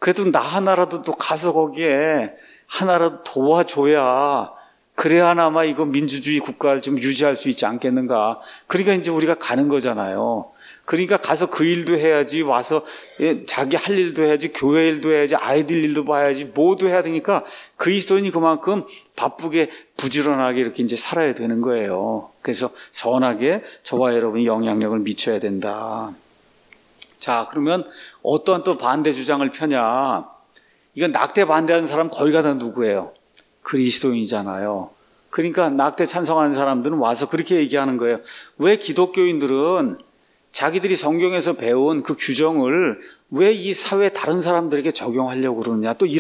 그래도 나 하나라도 또 가서 거기에 하나라도 도와줘야 그래야나마 이거 민주주의 국가를 좀 유지할 수 있지 않겠는가. 그러니까 이제 우리가 가는 거잖아요. 그러니까 가서 그 일도 해야지, 와서 자기 할 일도 해야지, 교회 일도 해야지, 아이들 일도 봐야지, 모두 해야 되니까 그리스도인이 그만큼 바쁘게 부지런하게 이렇게 이제 살아야 되는 거예요. 그래서 선하게 저와 여러분이 영향력을 미쳐야 된다. 자, 그러면 어떠한 또 반대 주장을 펴냐? 이건 낙태 반대하는 사람 거의가 다 누구예요? 그리스도인이잖아요. 그러니까 낙태 찬성하는 사람들은 와서 그렇게 얘기하는 거예요. 왜 기독교인들은 자기들이 성경에서 배운 그 규정을 왜 이 사회 다른 사람들에게 적용하려고 그러느냐. 또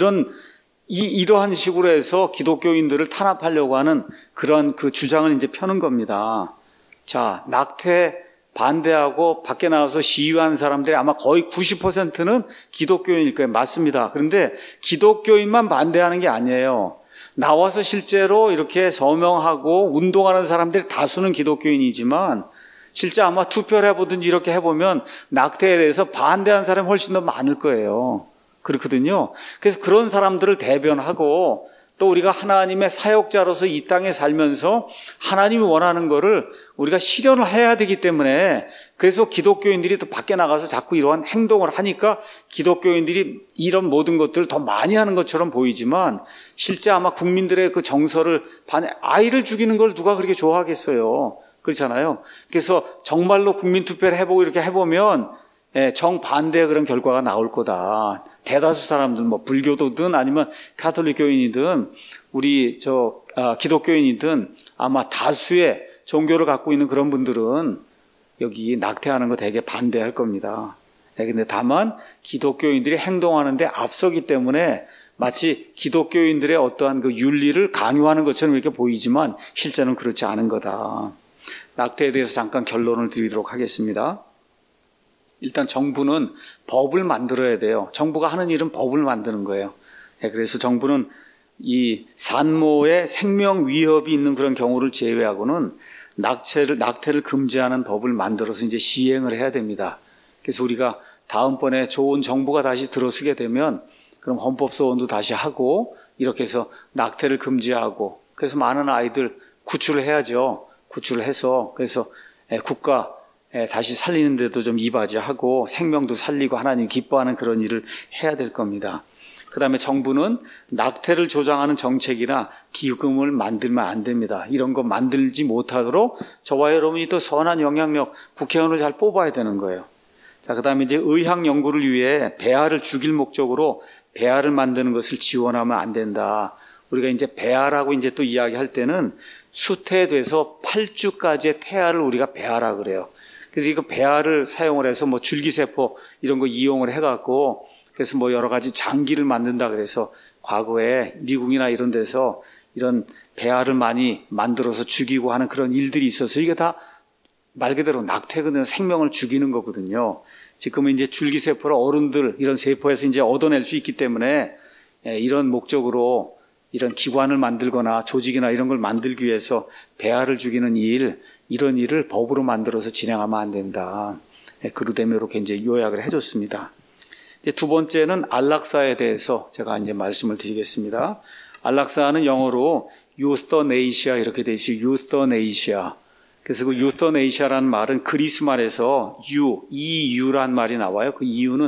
이러한 식으로 해서 기독교인들을 탄압하려고 하는 그런 그 주장을 이제 펴는 겁니다. 자, 낙태 반대하고 밖에 나와서 시위하는 사람들이 아마 거의 90%는 기독교인일 거예요. 맞습니다. 그런데 기독교인만 반대하는 게 아니에요. 나와서 실제로 이렇게 서명하고 운동하는 사람들이 다수는 기독교인이지만 실제 아마 투표를 해보든지 이렇게 해보면 낙태에 대해서 반대하는 사람이 훨씬 더 많을 거예요. 그렇거든요. 그래서 그런 사람들을 대변하고 또 우리가 하나님의 사역자로서 이 땅에 살면서 하나님이 원하는 거를 우리가 실현을 해야 되기 때문에 그래서 기독교인들이 또 밖에 나가서 자꾸 이러한 행동을 하니까 기독교인들이 이런 모든 것들을 더 많이 하는 것처럼 보이지만 실제 아마 국민들의 그 정서를 아이를 죽이는 걸 누가 그렇게 좋아하겠어요. 그렇잖아요. 그래서 정말로 국민투표를 해보고 이렇게 해보면 정반대의 그런 결과가 나올 거다. 대다수 사람들, 뭐 불교도든 아니면 가톨릭 교인이든 우리 기독교인이든 아마 다수의 종교를 갖고 있는 그런 분들은 여기 낙태하는 거 되게 반대할 겁니다. 근데 다만 기독교인들이 행동하는데 앞서기 때문에 마치 기독교인들의 어떠한 그 윤리를 강요하는 것처럼 이렇게 보이지만 실제는 그렇지 않은 거다. 낙태에 대해서 잠깐 결론을 드리도록 하겠습니다. 일단 정부는 법을 만들어야 돼요. 정부가 하는 일은 법을 만드는 거예요. 그래서 정부는 이 산모의 생명 위협이 있는 그런 경우를 제외하고는 낙태를 금지하는 법을 만들어서 이제 시행을 해야 됩니다. 그래서 우리가 다음번에 좋은 정부가 다시 들어서게 되면 그럼 헌법소원도 다시 하고 이렇게 해서 낙태를 금지하고 그래서 많은 아이들 구출을 해야죠. 구출을 해서 그래서 국가 다시 살리는 데도 좀 이바지하고 생명도 살리고 하나님 기뻐하는 그런 일을 해야 될 겁니다. 그 다음에 정부는 낙태를 조장하는 정책이나 기금을 만들면 안 됩니다. 이런 거 만들지 못하도록 저와 여러분이 또 선한 영향력, 국회의원을 잘 뽑아야 되는 거예요. 자, 그 다음에 이제 의학 연구를 위해 배아를 죽일 목적으로 배아를 만드는 것을 지원하면 안 된다. 우리가 이제 배아라고 이제 또 이야기할 때는 수태돼서 8주까지의 태아를 우리가 배아라 그래요. 그래서 이거 배아를 사용을 해서 뭐 줄기세포 이런 거 이용을 해갖고 그래서 뭐 여러 가지 장기를 만든다 그래서 과거에 미국이나 이런 데서 이런 배아를 많이 만들어서 죽이고 하는 그런 일들이 있어서 이게 다 말 그대로 낙태거든 생명을 죽이는 거거든요. 지금은 이제 줄기세포를 어른들 이런 세포에서 이제 얻어낼 수 있기 때문에 이런 목적으로 이런 기관을 만들거나 조직이나 이런 걸 만들기 위해서 배아를 죽이는 이런 일을 법으로 만들어서 진행하면 안 된다. 그루데메 이렇게 이제 요약을 해줬습니다. 두 번째는 안락사에 대해서 제가 이제 말씀을 드리겠습니다. 안락사는 영어로 유서네이시아 이렇게 되어 있어요. 유서네이시아. 그래서 그 유서네이시아라는 말은 그리스 말에서 EU란 말이 나와요. 그 EU는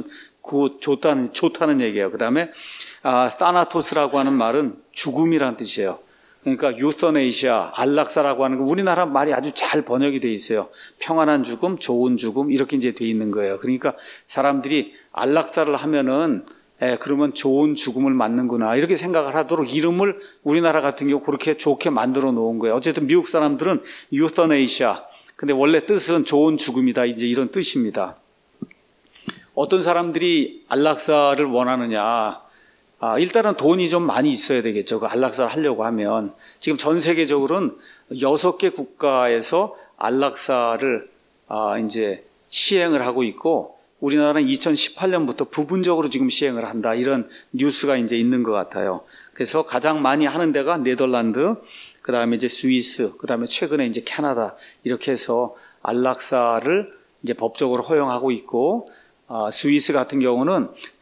좋다는 얘기예요. 그 다음에 사나토스라고 하는 말은 죽음이라는 뜻이에요. 그러니까 유서네이시아, 안락사라고 하는 거 우리나라 말이 아주 잘 번역이 돼 있어요. 평안한 죽음, 좋은 죽음 이렇게 이제 돼 있는 거예요. 그러니까 사람들이 안락사를 하면은 그러면 좋은 죽음을 맞는구나 이렇게 생각을 하도록 이름을 우리나라 같은 경우 그렇게 좋게 만들어 놓은 거예요. 어쨌든 미국 사람들은 유서네이시아, 근데 원래 뜻은 좋은 죽음이다 이제 이런 뜻입니다. 어떤 사람들이 안락사를 원하느냐? 일단은 돈이 좀 많이 있어야 되겠죠. 그 안락사를 하려고 하면. 지금 전 세계적으로는 6개 국가에서 안락사를 이제 시행을 하고 있고, 우리나라는 2018년부터 부분적으로 지금 시행을 한다. 이런 뉴스가 이제 있는 것 같아요. 그래서 가장 많이 하는 데가 네덜란드, 그 다음에 이제 스위스, 그 다음에 최근에 이제 캐나다, 이렇게 해서 안락사를 이제 법적으로 허용하고 있고, 스위스 같은 경우는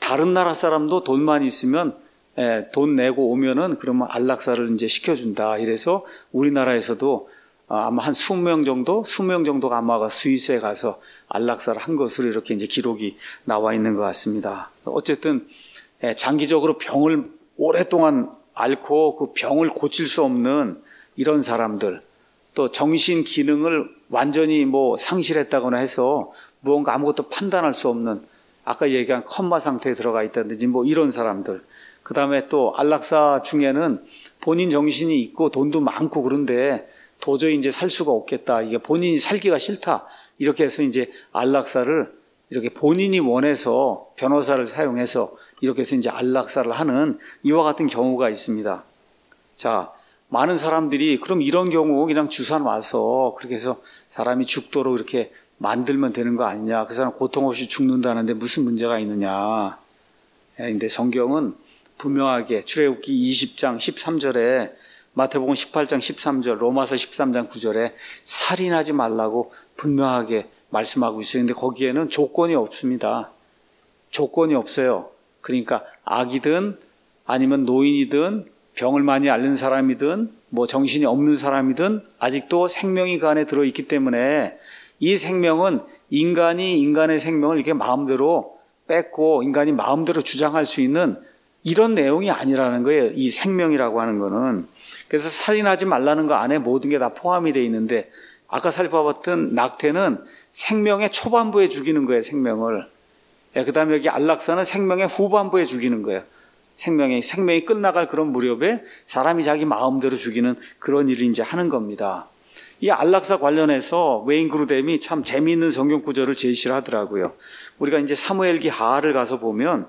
다른 나라 사람도 돈만 있으면 돈 내고 오면은 그러면 안락사를 이제 시켜준다. 이래서 우리나라에서도 아마 한 20명 정도가 아마 스위스에 가서 안락사를 한 것으로 이렇게 이제 기록이 나와 있는 것 같습니다. 어쨌든 장기적으로 병을 오랫동안 앓고 그 병을 고칠 수 없는 이런 사람들, 또 정신 기능을 완전히 상실했다거나 해서 무언가 아무것도 판단할 수 없는, 아까 얘기한 컴마 상태에 들어가 있다든지 이런 사람들, 그 다음에 또 안락사 중에는 본인 정신이 있고 돈도 많고 그런데 도저히 이제 살 수가 없겠다, 이게 본인이 살기가 싫다, 이렇게 해서 이제 안락사를 이렇게 본인이 원해서 변호사를 사용해서 이렇게 해서 이제 안락사를 하는 이와 같은 경우가 있습니다. 자, 많은 사람들이 그럼 이런 경우 그냥 주사 놔서 그렇게 해서 사람이 죽도록 이렇게 만들면 되는 거 아니냐, 그 사람 고통 없이 죽는다는데 무슨 문제가 있느냐. 근데 성경은 분명하게 출애굽기 20장 13절에, 마태복음 18장 13절, 로마서 13장 9절에 살인하지 말라고 분명하게 말씀하고 있어요. 근데 거기에는 조건이 없습니다. 조건이 없어요. 그러니까 아기든 아니면 노인이든 병을 많이 앓는 사람이든 정신이 없는 사람이든 아직도 생명이 그 안에 들어있기 때문에 이 생명은 인간이 인간의 생명을 이렇게 마음대로 뺏고 인간이 마음대로 주장할 수 있는 이런 내용이 아니라는 거예요. 이 생명이라고 하는 거는. 그래서 살인하지 말라는 거 안에 모든 게 다 포함이 되어 있는데, 아까 살펴봤던 낙태는 생명의 초반부에 죽이는 거예요, 생명을. 그 다음에 여기 안락사는 생명의 후반부에 죽이는 거예요. 생명이 끝나갈 그런 무렵에 사람이 자기 마음대로 죽이는 그런 일을 이제 하는 겁니다. 이 안락사 관련해서 웨인 그루뎀이 참 재미있는 성경 구절을 제시를 하더라고요. 우리가 이제 사무엘기 하를 가서 보면,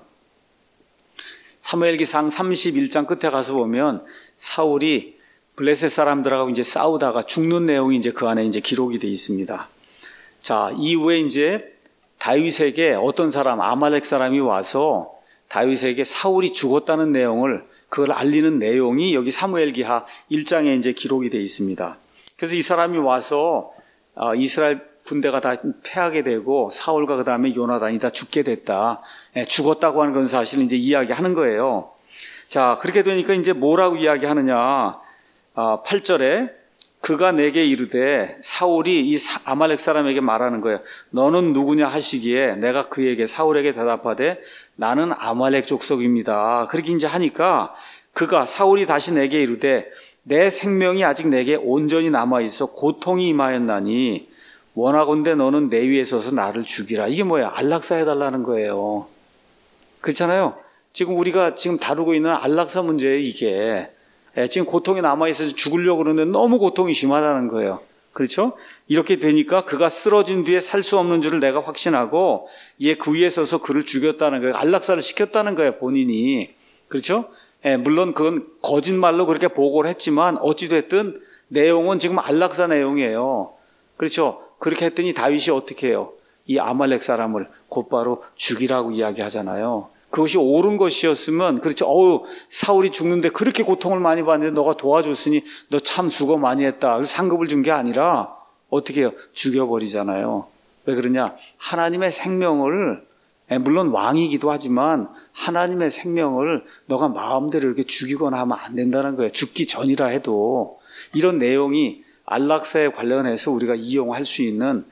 사무엘기상 31장 끝에 가서 보면 사울이 블레셋 사람들하고 이제 싸우다가 죽는 내용이 이제 그 안에 이제 기록이 되어 있습니다. 자, 이후에 이제 다윗에게 어떤 사람, 아말렉 사람이 와서 다윗에게 사울이 죽었다는 내용을, 그걸 알리는 내용이 여기 사무엘기하 1장에 이제 기록이 되어 있습니다. 그래서 이 사람이 와서 이스라엘 군대가 다 패하게 되고 사울과 그 다음에 요나단이 다 죽게 됐다. 죽었다고 하는 건 사실은 이제 이야기하는 거예요. 자, 그렇게 되니까 이제 뭐라고 이야기하느냐. 8절에 그가 내게 이르되, 사울이 이 아말렉 사람에게 말하는 거예요. 너는 누구냐 하시기에 내가 그에게, 사울에게 대답하되 나는 아말렉 족속입니다. 그렇게 이제 하니까 사울이 다시 내게 이르되 내 생명이 아직 내게 온전히 남아있어 고통이 임하였나니 원하건대 너는 내 위에 서서 나를 죽이라. 이게 뭐야? 안락사 해달라는 거예요. 그렇잖아요. 지금 우리가 지금 다루고 있는 안락사 문제예요, 이게. 지금 고통이 남아있어서 죽으려고 그러는데 너무 고통이 심하다는 거예요. 그렇죠? 이렇게 되니까 그가 쓰러진 뒤에 살 수 없는 줄을 내가 확신하고 얘 그 위에 서서 그를 죽였다는 거예요. 안락사를 시켰다는 거예요, 본인이. 그렇죠? 물론 그건 거짓말로 그렇게 보고를 했지만 어찌됐든 내용은 지금 안락사 내용이에요. 그렇죠? 그렇게 했더니 다윗이 어떻게 해요? 이 아말렉 사람을 곧바로 죽이라고 이야기하잖아요. 그것이 옳은 것이었으면, 그렇죠? 사울이 죽는데 그렇게 고통을 많이 받는데 너가 도와줬으니 너 참 수고 많이 했다. 그래서 상급을 준 게 아니라 어떻게 해요? 죽여버리잖아요. 왜 그러냐? 하나님의 생명을, 물론 왕이기도 하지만 하나님의 생명을 너가 마음대로 이렇게 죽이거나 하면 안 된다는 거예요. 죽기 전이라 해도. 이런 내용이 안락사에 관련해서 우리가 인용할 수 있는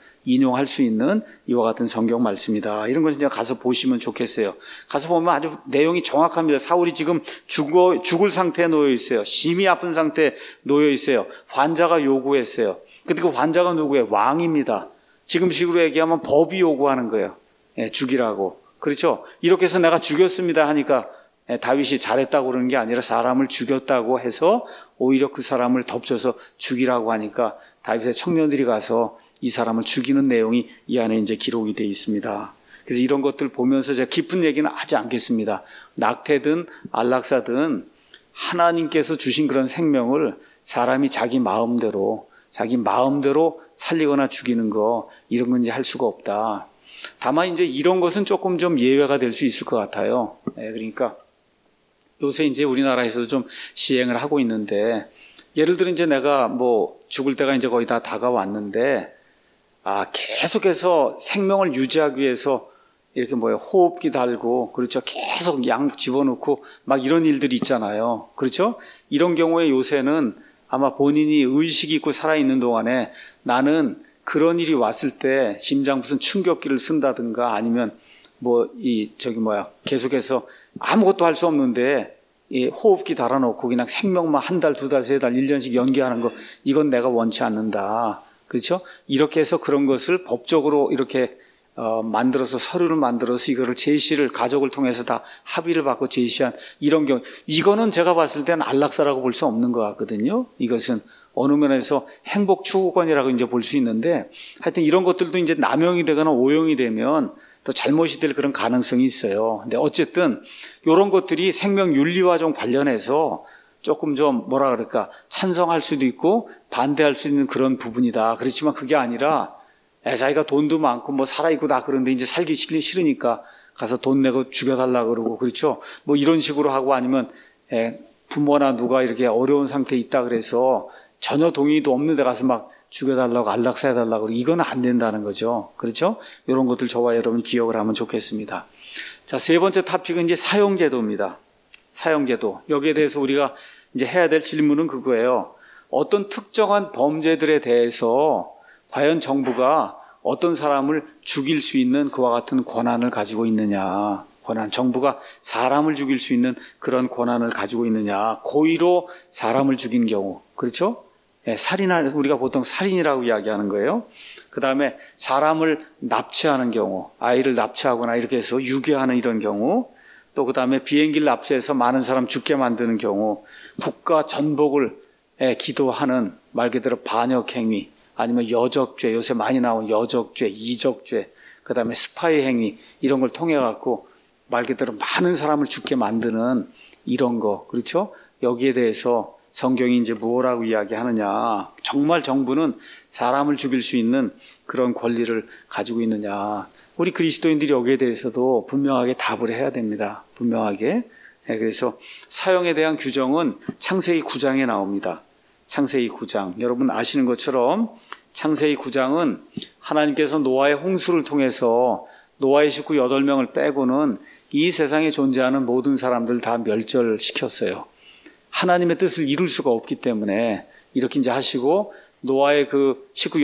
이와 같은 성경 말씀이다. 이런 걸 이제 가서 보시면 좋겠어요. 가서 보면 아주 내용이 정확합니다. 사울이 지금 죽을 상태에 놓여 있어요. 심히 아픈 상태에 놓여 있어요. 환자가 요구했어요. 근데 그 환자가 누구예요? 왕입니다. 지금식으로 얘기하면 법이 요구하는 거예요. 죽이라고. 그렇죠? 이렇게 해서 내가 죽였습니다 하니까 다윗이 잘했다고 그러는 게 아니라 사람을 죽였다고 해서 오히려 그 사람을 덮쳐서 죽이라고 하니까 다윗의 청년들이 가서 이 사람을 죽이는 내용이 이 안에 이제 기록이 되어 있습니다. 그래서 이런 것들 보면서 제가 깊은 얘기는 하지 않겠습니다. 낙태든 안락사든 하나님께서 주신 그런 생명을 사람이 자기 마음대로 살리거나 죽이는 거, 이런 건 이제 할 수가 없다. 다만 이제 이런 것은 조금 좀 예외가 될 수 있을 것 같아요. 그러니까 요새 이제 우리나라에서도 좀 시행을 하고 있는데, 예를 들어 이제 내가 죽을 때가 이제 거의 다 다가왔는데, 계속해서 생명을 유지하기 위해서 이렇게 호흡기 달고, 그렇죠. 계속 양 집어넣고 막 이런 일들이 있잖아요. 그렇죠? 이런 경우에 요새는 아마 본인이 의식이 있고 살아있는 동안에 나는 그런 일이 왔을 때 심장 무슨 충격기를 쓴다든가 아니면 계속해서 아무것도 할 수 없는데 이 호흡기 달아놓고 그냥 생명만 한 달, 두 달, 세 달, 1년씩 연기하는 거, 이건 내가 원치 않는다. 그렇죠? 이렇게 해서 그런 것을 법적으로 이렇게 만들어서 서류를 만들어서 이거를 제시를 가족을 통해서 다 합의를 받고 제시한 이런 경우, 이거는 제가 봤을 때는 안락사라고 볼 수 없는 것 같거든요. 이것은 어느 면에서 행복 추구권이라고 이제 볼 수 있는데, 하여튼 이런 것들도 이제 남용이 되거나 오용이 되면 또 잘못이 될 그런 가능성이 있어요. 근데 어쨌든 이런 것들이 생명 윤리와 좀 관련해서 조금 좀 찬성할 수도 있고 반대할 수 있는 그런 부분이다. 그렇지만 그게 아니라 자기가 돈도 많고 살아있고 다 그런데 이제 살기 싫으니까 가서 돈 내고 죽여달라 그러고, 그렇죠? 이런 식으로 하고, 아니면 부모나 누가 이렇게 어려운 상태에 있다 그래서 전혀 동의도 없는 데 가서 막 죽여달라고 안락사해달라고, 이건 안 된다는 거죠. 그렇죠? 이런 것들 저와 여러분이 기억을 하면 좋겠습니다. 자, 세 번째 토픽은 이제 사형제도입니다. 사형제도. 여기에 대해서 우리가 이제 해야 될 질문은 그거예요. 어떤 특정한 범죄들에 대해서 과연 정부가 어떤 사람을 죽일 수 있는 그와 같은 권한을 가지고 있느냐. 정부가 사람을 죽일 수 있는 그런 권한을 가지고 있느냐. 고의로 사람을 죽인 경우. 그렇죠? 우리가 보통 살인이라고 이야기하는 거예요. 그 다음에 사람을 납치하는 경우, 아이를 납치하거나 이렇게 해서 유괴하는 이런 경우, 또 그 다음에 비행기를 납치해서 많은 사람 죽게 만드는 경우, 국가 전복을 기도하는 말 그대로 반역행위, 아니면 여적죄, 요새 많이 나온 여적죄, 이적죄, 그 다음에 스파이 행위, 이런 걸 통해 갖고 말 그대로 많은 사람을 죽게 만드는 이런 거, 그렇죠? 여기에 대해서 성경이 이제 무엇라고 이야기하느냐. 정말 정부는 사람을 죽일 수 있는 그런 권리를 가지고 있느냐. 우리 그리스도인들이 여기에 대해서도 분명하게 답을 해야 됩니다. 분명하게. 그래서 사형에 대한 규정은 창세기 9장에 나옵니다. 창세기 9장. 여러분 아시는 것처럼 창세기 9장은 하나님께서 노아의 홍수를 통해서 노아의 식구 8명을 빼고는 이 세상에 존재하는 모든 사람들 다 멸절시켰어요. 하나님의 뜻을 이룰 수가 없기 때문에 이렇게 이제 하시고, 노아의 그 식구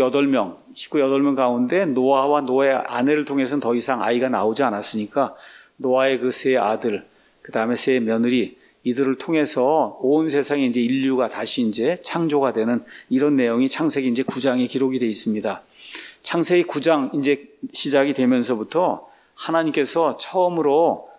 8명 가운데 노아와 노아의 아내를 통해서는 더 이상 아이가 나오지 않았으니까 노아의 그 세 아들, 그 다음에 세 며느리, 이들을 통해서 온 세상에 이제 인류가 다시 이제 창조가 되는 이런 내용이 창세기 이제 9장에 기록이 되어 있습니다. 창세기 9장 이제 시작이 되면서부터 하나님께서 처음으로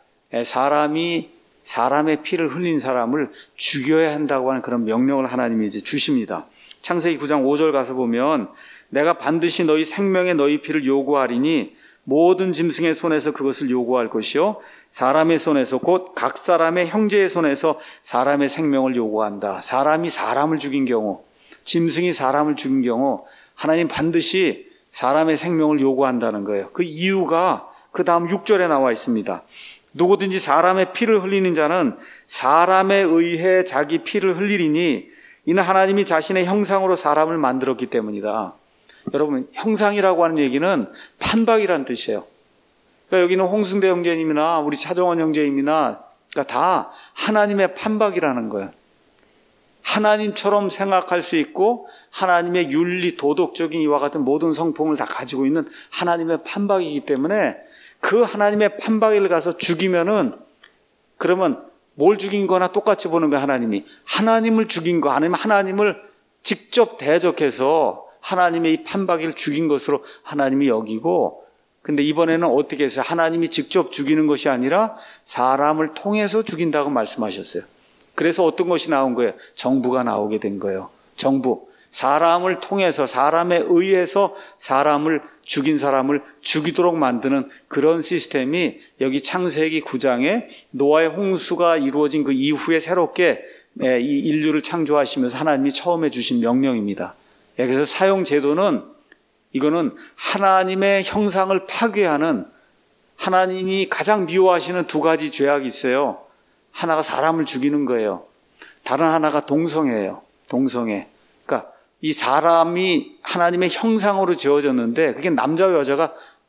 사람의 피를 흘린 사람을 죽여야 한다고 하는 그런 명령을 하나님이 이제 주십니다. 창세기 9장 5절 가서 보면, 내가 반드시 너희 생명에 너희 피를 요구하리니 모든 짐승의 손에서 그것을 요구할 것이요 사람의 손에서 곧 각 사람의 형제의 손에서 사람의 생명을 요구한다. 사람이 사람을 죽인 경우, 짐승이 사람을 죽인 경우 하나님 반드시 사람의 생명을 요구한다는 거예요. 그 이유가 그 다음 6절에 나와 있습니다. 누구든지 사람의 피를 흘리는 자는 사람에 의해 자기 피를 흘리리니 이는 하나님이 자신의 형상으로 사람을 만들었기 때문이다. 여러분, 형상이라고 하는 얘기는 판박이란 뜻이에요. 그러니까 여기는 홍승대 형제님이나 우리 차정원 형제님이나 그러니까 다 하나님의 판박이라는 거예요. 하나님처럼 생각할 수 있고 하나님의 윤리, 도덕적인 이와 같은 모든 성품을 다 가지고 있는 하나님의 판박이기 때문에 그 하나님의 판박이를 가서 죽이면은, 그러면 뭘 죽인 거나 똑같이 보는 거예요. 하나님을 죽인 거, 아니면 하나님을 직접 대적해서 하나님의 이 판박이를 죽인 것으로 하나님이 여기고, 근데 이번에는 어떻게 했어요? 하나님이 직접 죽이는 것이 아니라 사람을 통해서 죽인다고 말씀하셨어요. 그래서 어떤 것이 나온 거예요? 정부가 나오게 된 거예요. 정부. 사람을 통해서, 사람에 의해서 사람을 죽인 사람을 죽이도록 만드는 그런 시스템이 여기 창세기 9장에 노아의 홍수가 이루어진 그 이후에 새롭게 이 인류를 창조하시면서 하나님이 처음에 주신 명령입니다. 그래서 사형 제도는, 이거는 하나님의 형상을 파괴하는, 하나님이 가장 미워하시는 두 가지 죄악이 있어요. 하나가 사람을 죽이는 거예요. 다른 하나가 동성애예요. 동성애. 그러니까 이 사람이 하나님의 형상으로 지어졌는데 그게 남자와 여자가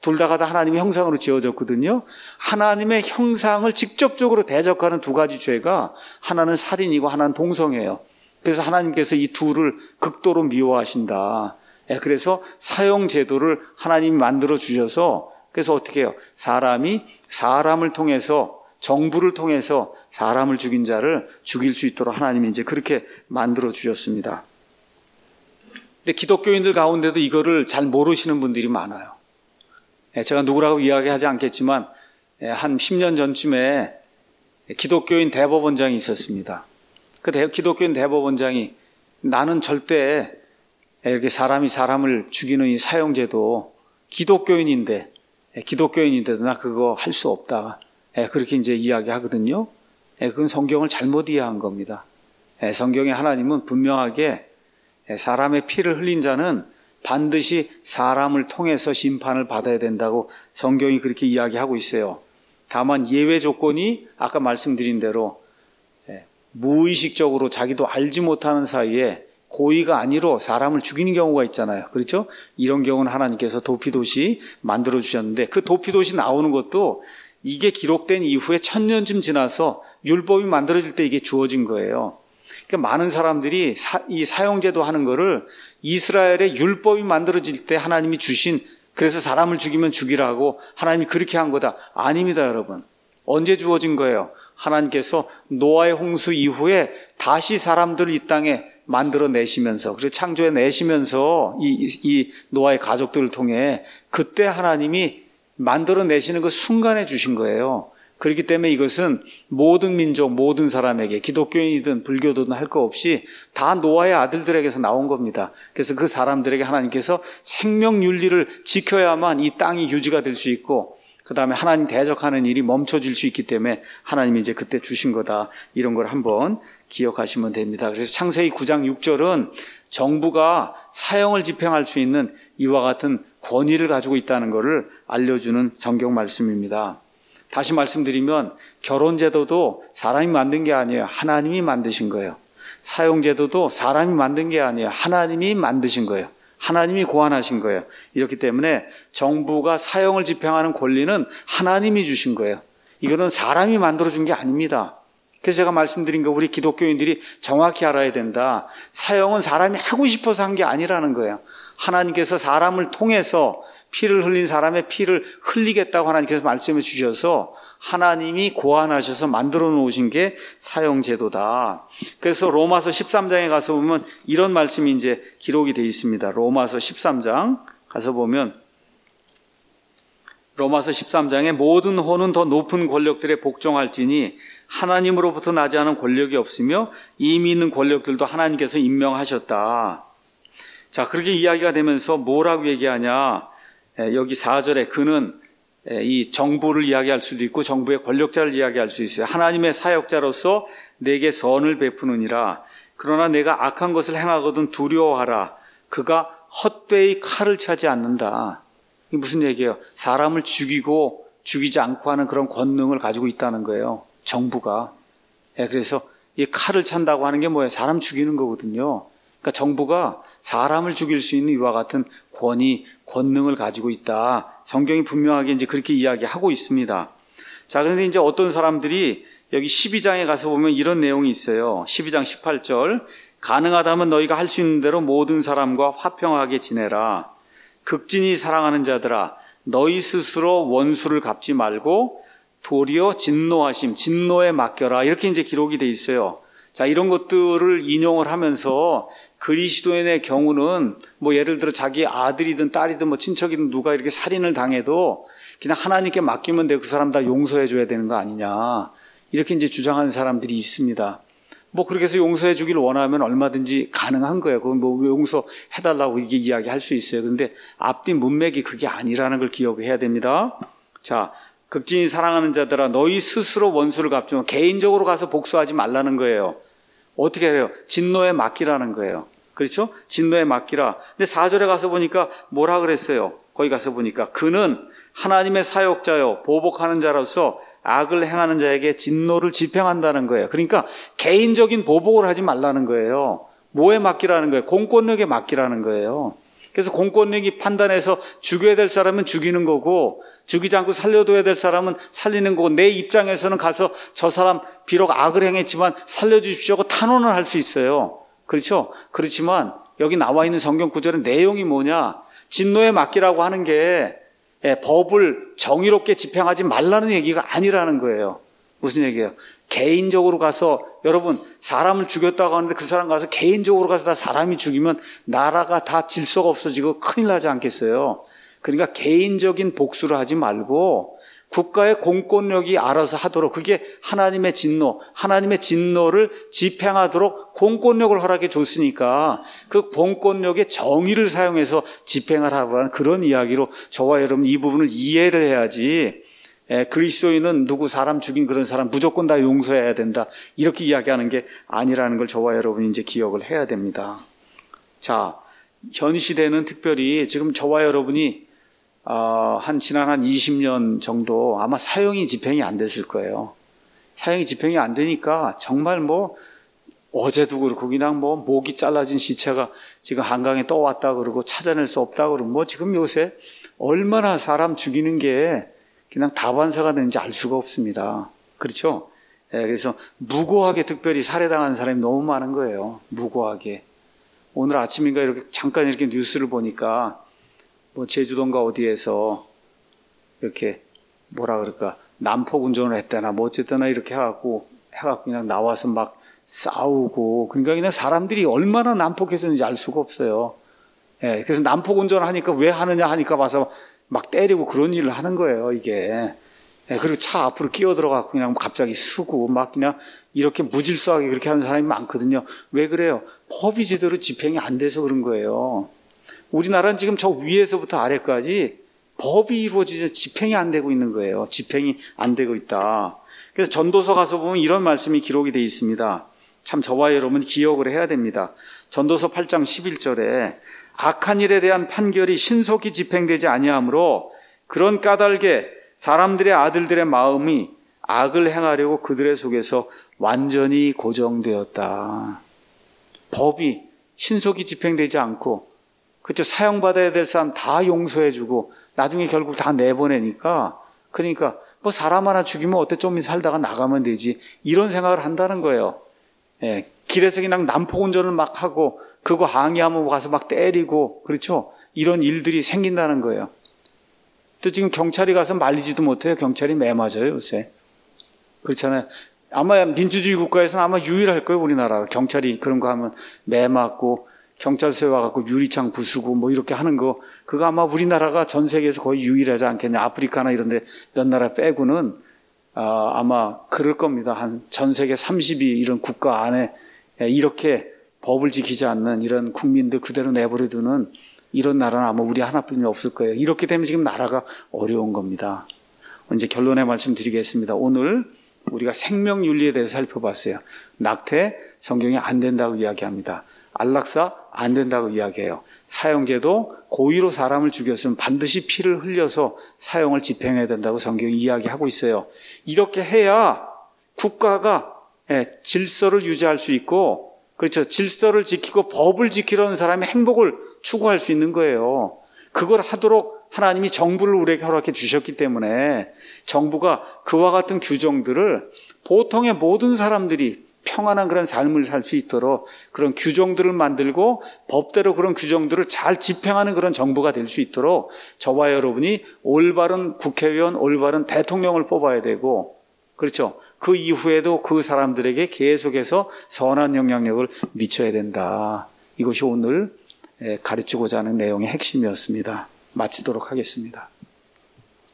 둘 다가 다 하나님의 형상으로 지어졌거든요. 하나님의 형상을 직접적으로 대적하는 두 가지 죄가 하나는 살인이고 하나는 동성애예요. 그래서 하나님께서 이 둘을 극도로 미워하신다. 그래서 사형 제도를 하나님이 만들어 주셔서 그래서 어떻게 해요? 사람이 사람을 통해서 정부를 통해서 사람을 죽인 자를 죽일 수 있도록 하나님이 이제 그렇게 만들어 주셨습니다. 근데 기독교인들 가운데도 이거를 잘 모르시는 분들이 많아요. 제가 누구라고 이야기하지 않겠지만 한 10년 전쯤에 기독교인 대법원장이 있었습니다. 그 기독교인 대법원장이 나는 절대 이렇게 사람이 사람을 죽이는 이 사형제도 기독교인인데도 나 그거 할 수 없다. 그렇게 이제 이야기하거든요. 그건 성경을 잘못 이해한 겁니다. 성경의 하나님은 분명하게 사람의 피를 흘린 자는 반드시 사람을 통해서 심판을 받아야 된다고 성경이 그렇게 이야기하고 있어요. 다만 예외 조건이 아까 말씀드린 대로 무의식적으로 자기도 알지 못하는 사이에 고의가 아니로 사람을 죽이는 경우가 있잖아요. 그렇죠? 이런 경우는 하나님께서 도피도시 만들어주셨는데 그 도피도시 나오는 것도 이게 기록된 이후에 1000년쯤 지나서 율법이 만들어질 때 이게 주어진 거예요. 그러니까 많은 사람들이 이 사형제도 하는 거를 이스라엘의 율법이 만들어질 때 하나님이 주신 그래서 사람을 죽이면 죽이라고 하나님이 그렇게 한 거다. 아닙니다, 여러분. 언제 주어진 거예요? 하나님께서 노아의 홍수 이후에 다시 사람들을 이 땅에 만들어내시면서 그리고 창조해내시면서 이 노아의 가족들을 통해 그때 하나님이 만들어내시는 그 순간에 주신 거예요. 그렇기 때문에 이것은 모든 민족, 모든 사람에게 기독교인이든 불교도든 할 거 없이 다 노아의 아들들에게서 나온 겁니다. 그래서 그 사람들에게 하나님께서 생명윤리를 지켜야만 이 땅이 유지가 될 수 있고 그 다음에 하나님 대적하는 일이 멈춰질 수 있기 때문에 하나님이 이제 그때 주신 거다. 이런 걸 한번 기억하시면 됩니다. 그래서 창세기 9장 6절은 정부가 사형을 집행할 수 있는 이와 같은 권위를 가지고 있다는 것을 알려주는 성경 말씀입니다. 다시 말씀드리면 결혼제도도 사람이 만든 게 아니에요. 하나님이 만드신 거예요. 사형제도도 사람이 만든 게 아니에요. 하나님이 만드신 거예요. 하나님이 고안하신 거예요. 이렇기 때문에 정부가 사형을 집행하는 권리는 하나님이 주신 거예요. 이거는 사람이 만들어준 게 아닙니다. 그래서 제가 말씀드린 거 우리 기독교인들이 정확히 알아야 된다. 사형은 사람이 하고 싶어서 한 게 아니라는 거예요. 하나님께서 사람을 통해서 피를 흘린 사람의 피를 흘리겠다고 하나님께서 말씀해 주셔서 하나님이 고안하셔서 만들어 놓으신 게 사형제도다. 그래서 로마서 13장에 가서 보면 이런 말씀이 이제 기록이 되어 있습니다. 로마서 13장 가서 보면 로마서 13장에 모든 호는 더 높은 권력들에 복종할지니 하나님으로부터 나지 않은 권력이 없으며 이미 있는 권력들도 하나님께서 임명하셨다. 자, 그렇게 이야기가 되면서 뭐라고 얘기하냐? 여기 4절에 그는 이 정부를 이야기할 수도 있고 정부의 권력자를 이야기할 수 있어요. 하나님의 사역자로서 내게 선을 베푸느니라. 그러나 내가 악한 것을 행하거든 두려워하라. 그가 헛되이 칼을 차지 않는다. 이게 무슨 얘기예요? 사람을 죽이고 죽이지 않고 하는 그런 권능을 가지고 있다는 거예요. 정부가. 그래서 이 칼을 찬다고 하는 게 뭐예요? 사람 죽이는 거거든요. 그러니까 정부가 사람을 죽일 수 있는 이와 같은 권능을 가지고 있다. 성경이 분명하게 이제 그렇게 이야기하고 있습니다. 자, 그런데 이제 어떤 사람들이 여기 12장에 가서 보면 이런 내용이 있어요. 12장 18절. 가능하다면 너희가 할 수 있는 대로 모든 사람과 화평하게 지내라. 극진히 사랑하는 자들아, 너희 스스로 원수를 갚지 말고 도리어 진노에 맡겨라. 이렇게 이제 기록이 돼 있어요. 자, 이런 것들을 인용을 하면서 그리스도인의 경우는 뭐 예를 들어 자기 아들이든 딸이든 뭐 친척이든 누가 이렇게 살인을 당해도 그냥 하나님께 맡기면 되고 그 사람 다 용서해 줘야 되는 거 아니냐. 이렇게 이제 주장하는 사람들이 있습니다. 뭐 그렇게 해서 용서해 주길 원하면 얼마든지 가능한 거예요. 그건 뭐 용서해 달라고 이게 이야기할 수 있어요. 그런데 앞뒤 문맥이 그게 아니라는 걸 기억해야 됩니다. 자, 극진히 사랑하는 자들아 너희 스스로 원수를 갚지 마. 개인적으로 가서 복수하지 말라는 거예요. 어떻게 해요? 진노에 맡기라는 거예요. 그렇죠? 진노에 맡기라. 근데 4절에 가서 보니까 뭐라 그랬어요? 거기 가서 보니까 그는 하나님의 사역자요 보복하는 자로서 악을 행하는 자에게 진노를 집행한다는 거예요. 그러니까 개인적인 보복을 하지 말라는 거예요. 뭐에 맡기라는 거예요? 공권력에 맡기라는 거예요. 그래서 공권력이 판단해서 죽여야 될 사람은 죽이는 거고 죽이지 않고 살려둬야 될 사람은 살리는 거고 내 입장에서는 가서 저 사람 비록 악을 행했지만 살려주십시오 하고 탄원을 할 수 있어요. 그렇죠? 그렇지만 여기 나와 있는 성경 구절의 내용이 뭐냐? 진노에 맡기라고 하는 게 법을 정의롭게 집행하지 말라는 얘기가 아니라는 거예요. 무슨 얘기예요? 개인적으로 가서 여러분 사람을 죽였다고 하는데 그 사람 가서 개인적으로 가서 다 사람이 죽이면 나라가 다 질서가 없어지고 큰일 나지 않겠어요? 그러니까 개인적인 복수를 하지 말고 국가의 공권력이 알아서 하도록 그게 하나님의 진노, 하나님의 진노를 집행하도록 공권력을 허락해 줬으니까 그 공권력의 정의를 사용해서 집행을 하라는 그런 이야기로 저와 여러분 이 부분을 이해를 해야지 그리스도인은 누구 사람 죽인 그런 사람 무조건 다 용서해야 된다 이렇게 이야기하는 게 아니라는 걸 저와 여러분이 이제 기억을 해야 됩니다. 자, 현 시대는 특별히 지금 저와 여러분이 지난 한 20년 정도 아마 사형이 집행이 안 됐을 거예요. 사형이 집행이 안 되니까 정말 어제도 그렇고 그냥 목이 잘라진 시체가 지금 한강에 떠왔다 그러고 찾아낼 수 없다 그러고 지금 요새 얼마나 사람 죽이는 게 그냥 다반사가 되는지 알 수가 없습니다. 그렇죠? 그래서 무고하게 특별히 살해당한 사람이 너무 많은 거예요. 무고하게. 오늘 아침인가 이렇게 잠깐 이렇게 뉴스를 보니까 제주도인가 어디에서 이렇게 난폭 운전을 했다나 어쨌거나 이렇게 해갖고 그냥 나와서 막 싸우고 그러니까 그냥 사람들이 얼마나 난폭했었는지 알 수가 없어요. 그래서 난폭 운전을 하니까 왜 하느냐 하니까 와서 막 때리고 그런 일을 하는 거예요, 이게. 그리고 차 앞으로 끼어들어가고 그냥 갑자기 쓰고 막 그냥 이렇게 무질서하게 그렇게 하는 사람이 많거든요. 왜 그래요? 법이 제대로 집행이 안 돼서 그런 거예요. 우리나라는 지금 저 위에서부터 아래까지 법이 이루어지지 집행이 안 되고 있는 거예요. 집행이 안 되고 있다. 그래서 전도서 가서 보면 이런 말씀이 기록이 되어 있습니다. 참 저와 여러분 기억을 해야 됩니다. 전도서 8장 11절에 악한 일에 대한 판결이 신속히 집행되지 아니하므로 그런 까닭에 사람들의 아들들의 마음이 악을 행하려고 그들의 속에서 완전히 고정되었다. 법이 신속히 집행되지 않고 그렇죠. 사형받아야 될 사람 다 용서해주고 나중에 결국 다 내보내니까 그러니까 사람 하나 죽이면 어때 좀 살다가 나가면 되지 이런 생각을 한다는 거예요. 길에서 그냥 난폭 운전을 막 하고 그거 항의하면 가서 막 때리고 그렇죠. 이런 일들이 생긴다는 거예요. 또 지금 경찰이 가서 말리지도 못해요. 경찰이 매 맞아요 요새. 그렇잖아요. 아마 민주주의 국가에서는 아마 유일할 거예요 우리나라가. 경찰이 그런 거 하면 매 맞고 경찰서에 와갖고 유리창 부수고 이렇게 하는 거 그거 아마 우리나라가 전 세계에서 거의 유일하지 않겠냐. 아프리카나 이런 데 몇 나라 빼고는 아마 그럴 겁니다. 한 전 세계 30위 이런 국가 안에 이렇게 법을 지키지 않는 이런 국민들 그대로 내버려두는 이런 나라는 아마 우리 하나뿐이 없을 거예요. 이렇게 되면 지금 나라가 어려운 겁니다. 이제 결론의 말씀 드리겠습니다. 오늘 우리가 생명윤리에 대해서 살펴봤어요. 낙태 성경이 안 된다고 이야기합니다. 안락사 안 된다고 이야기해요. 사형제도 고의로 사람을 죽였으면 반드시 피를 흘려서 사형을 집행해야 된다고 성경이 이야기하고 있어요. 이렇게 해야 국가가 질서를 유지할 수 있고 그렇죠. 질서를 지키고 법을 지키려는 사람의 행복을 추구할 수 있는 거예요. 그걸 하도록 하나님이 정부를 우리에게 허락해 주셨기 때문에 정부가 그와 같은 규정들을 보통의 모든 사람들이 평안한 그런 삶을 살 수 있도록 그런 규정들을 만들고 법대로 그런 규정들을 잘 집행하는 그런 정부가 될 수 있도록 저와 여러분이 올바른 국회의원, 올바른 대통령을 뽑아야 되고 그렇죠. 그 이후에도 그 사람들에게 계속해서 선한 영향력을 미쳐야 된다. 이것이 오늘 가르치고자 하는 내용의 핵심이었습니다. 마치도록 하겠습니다.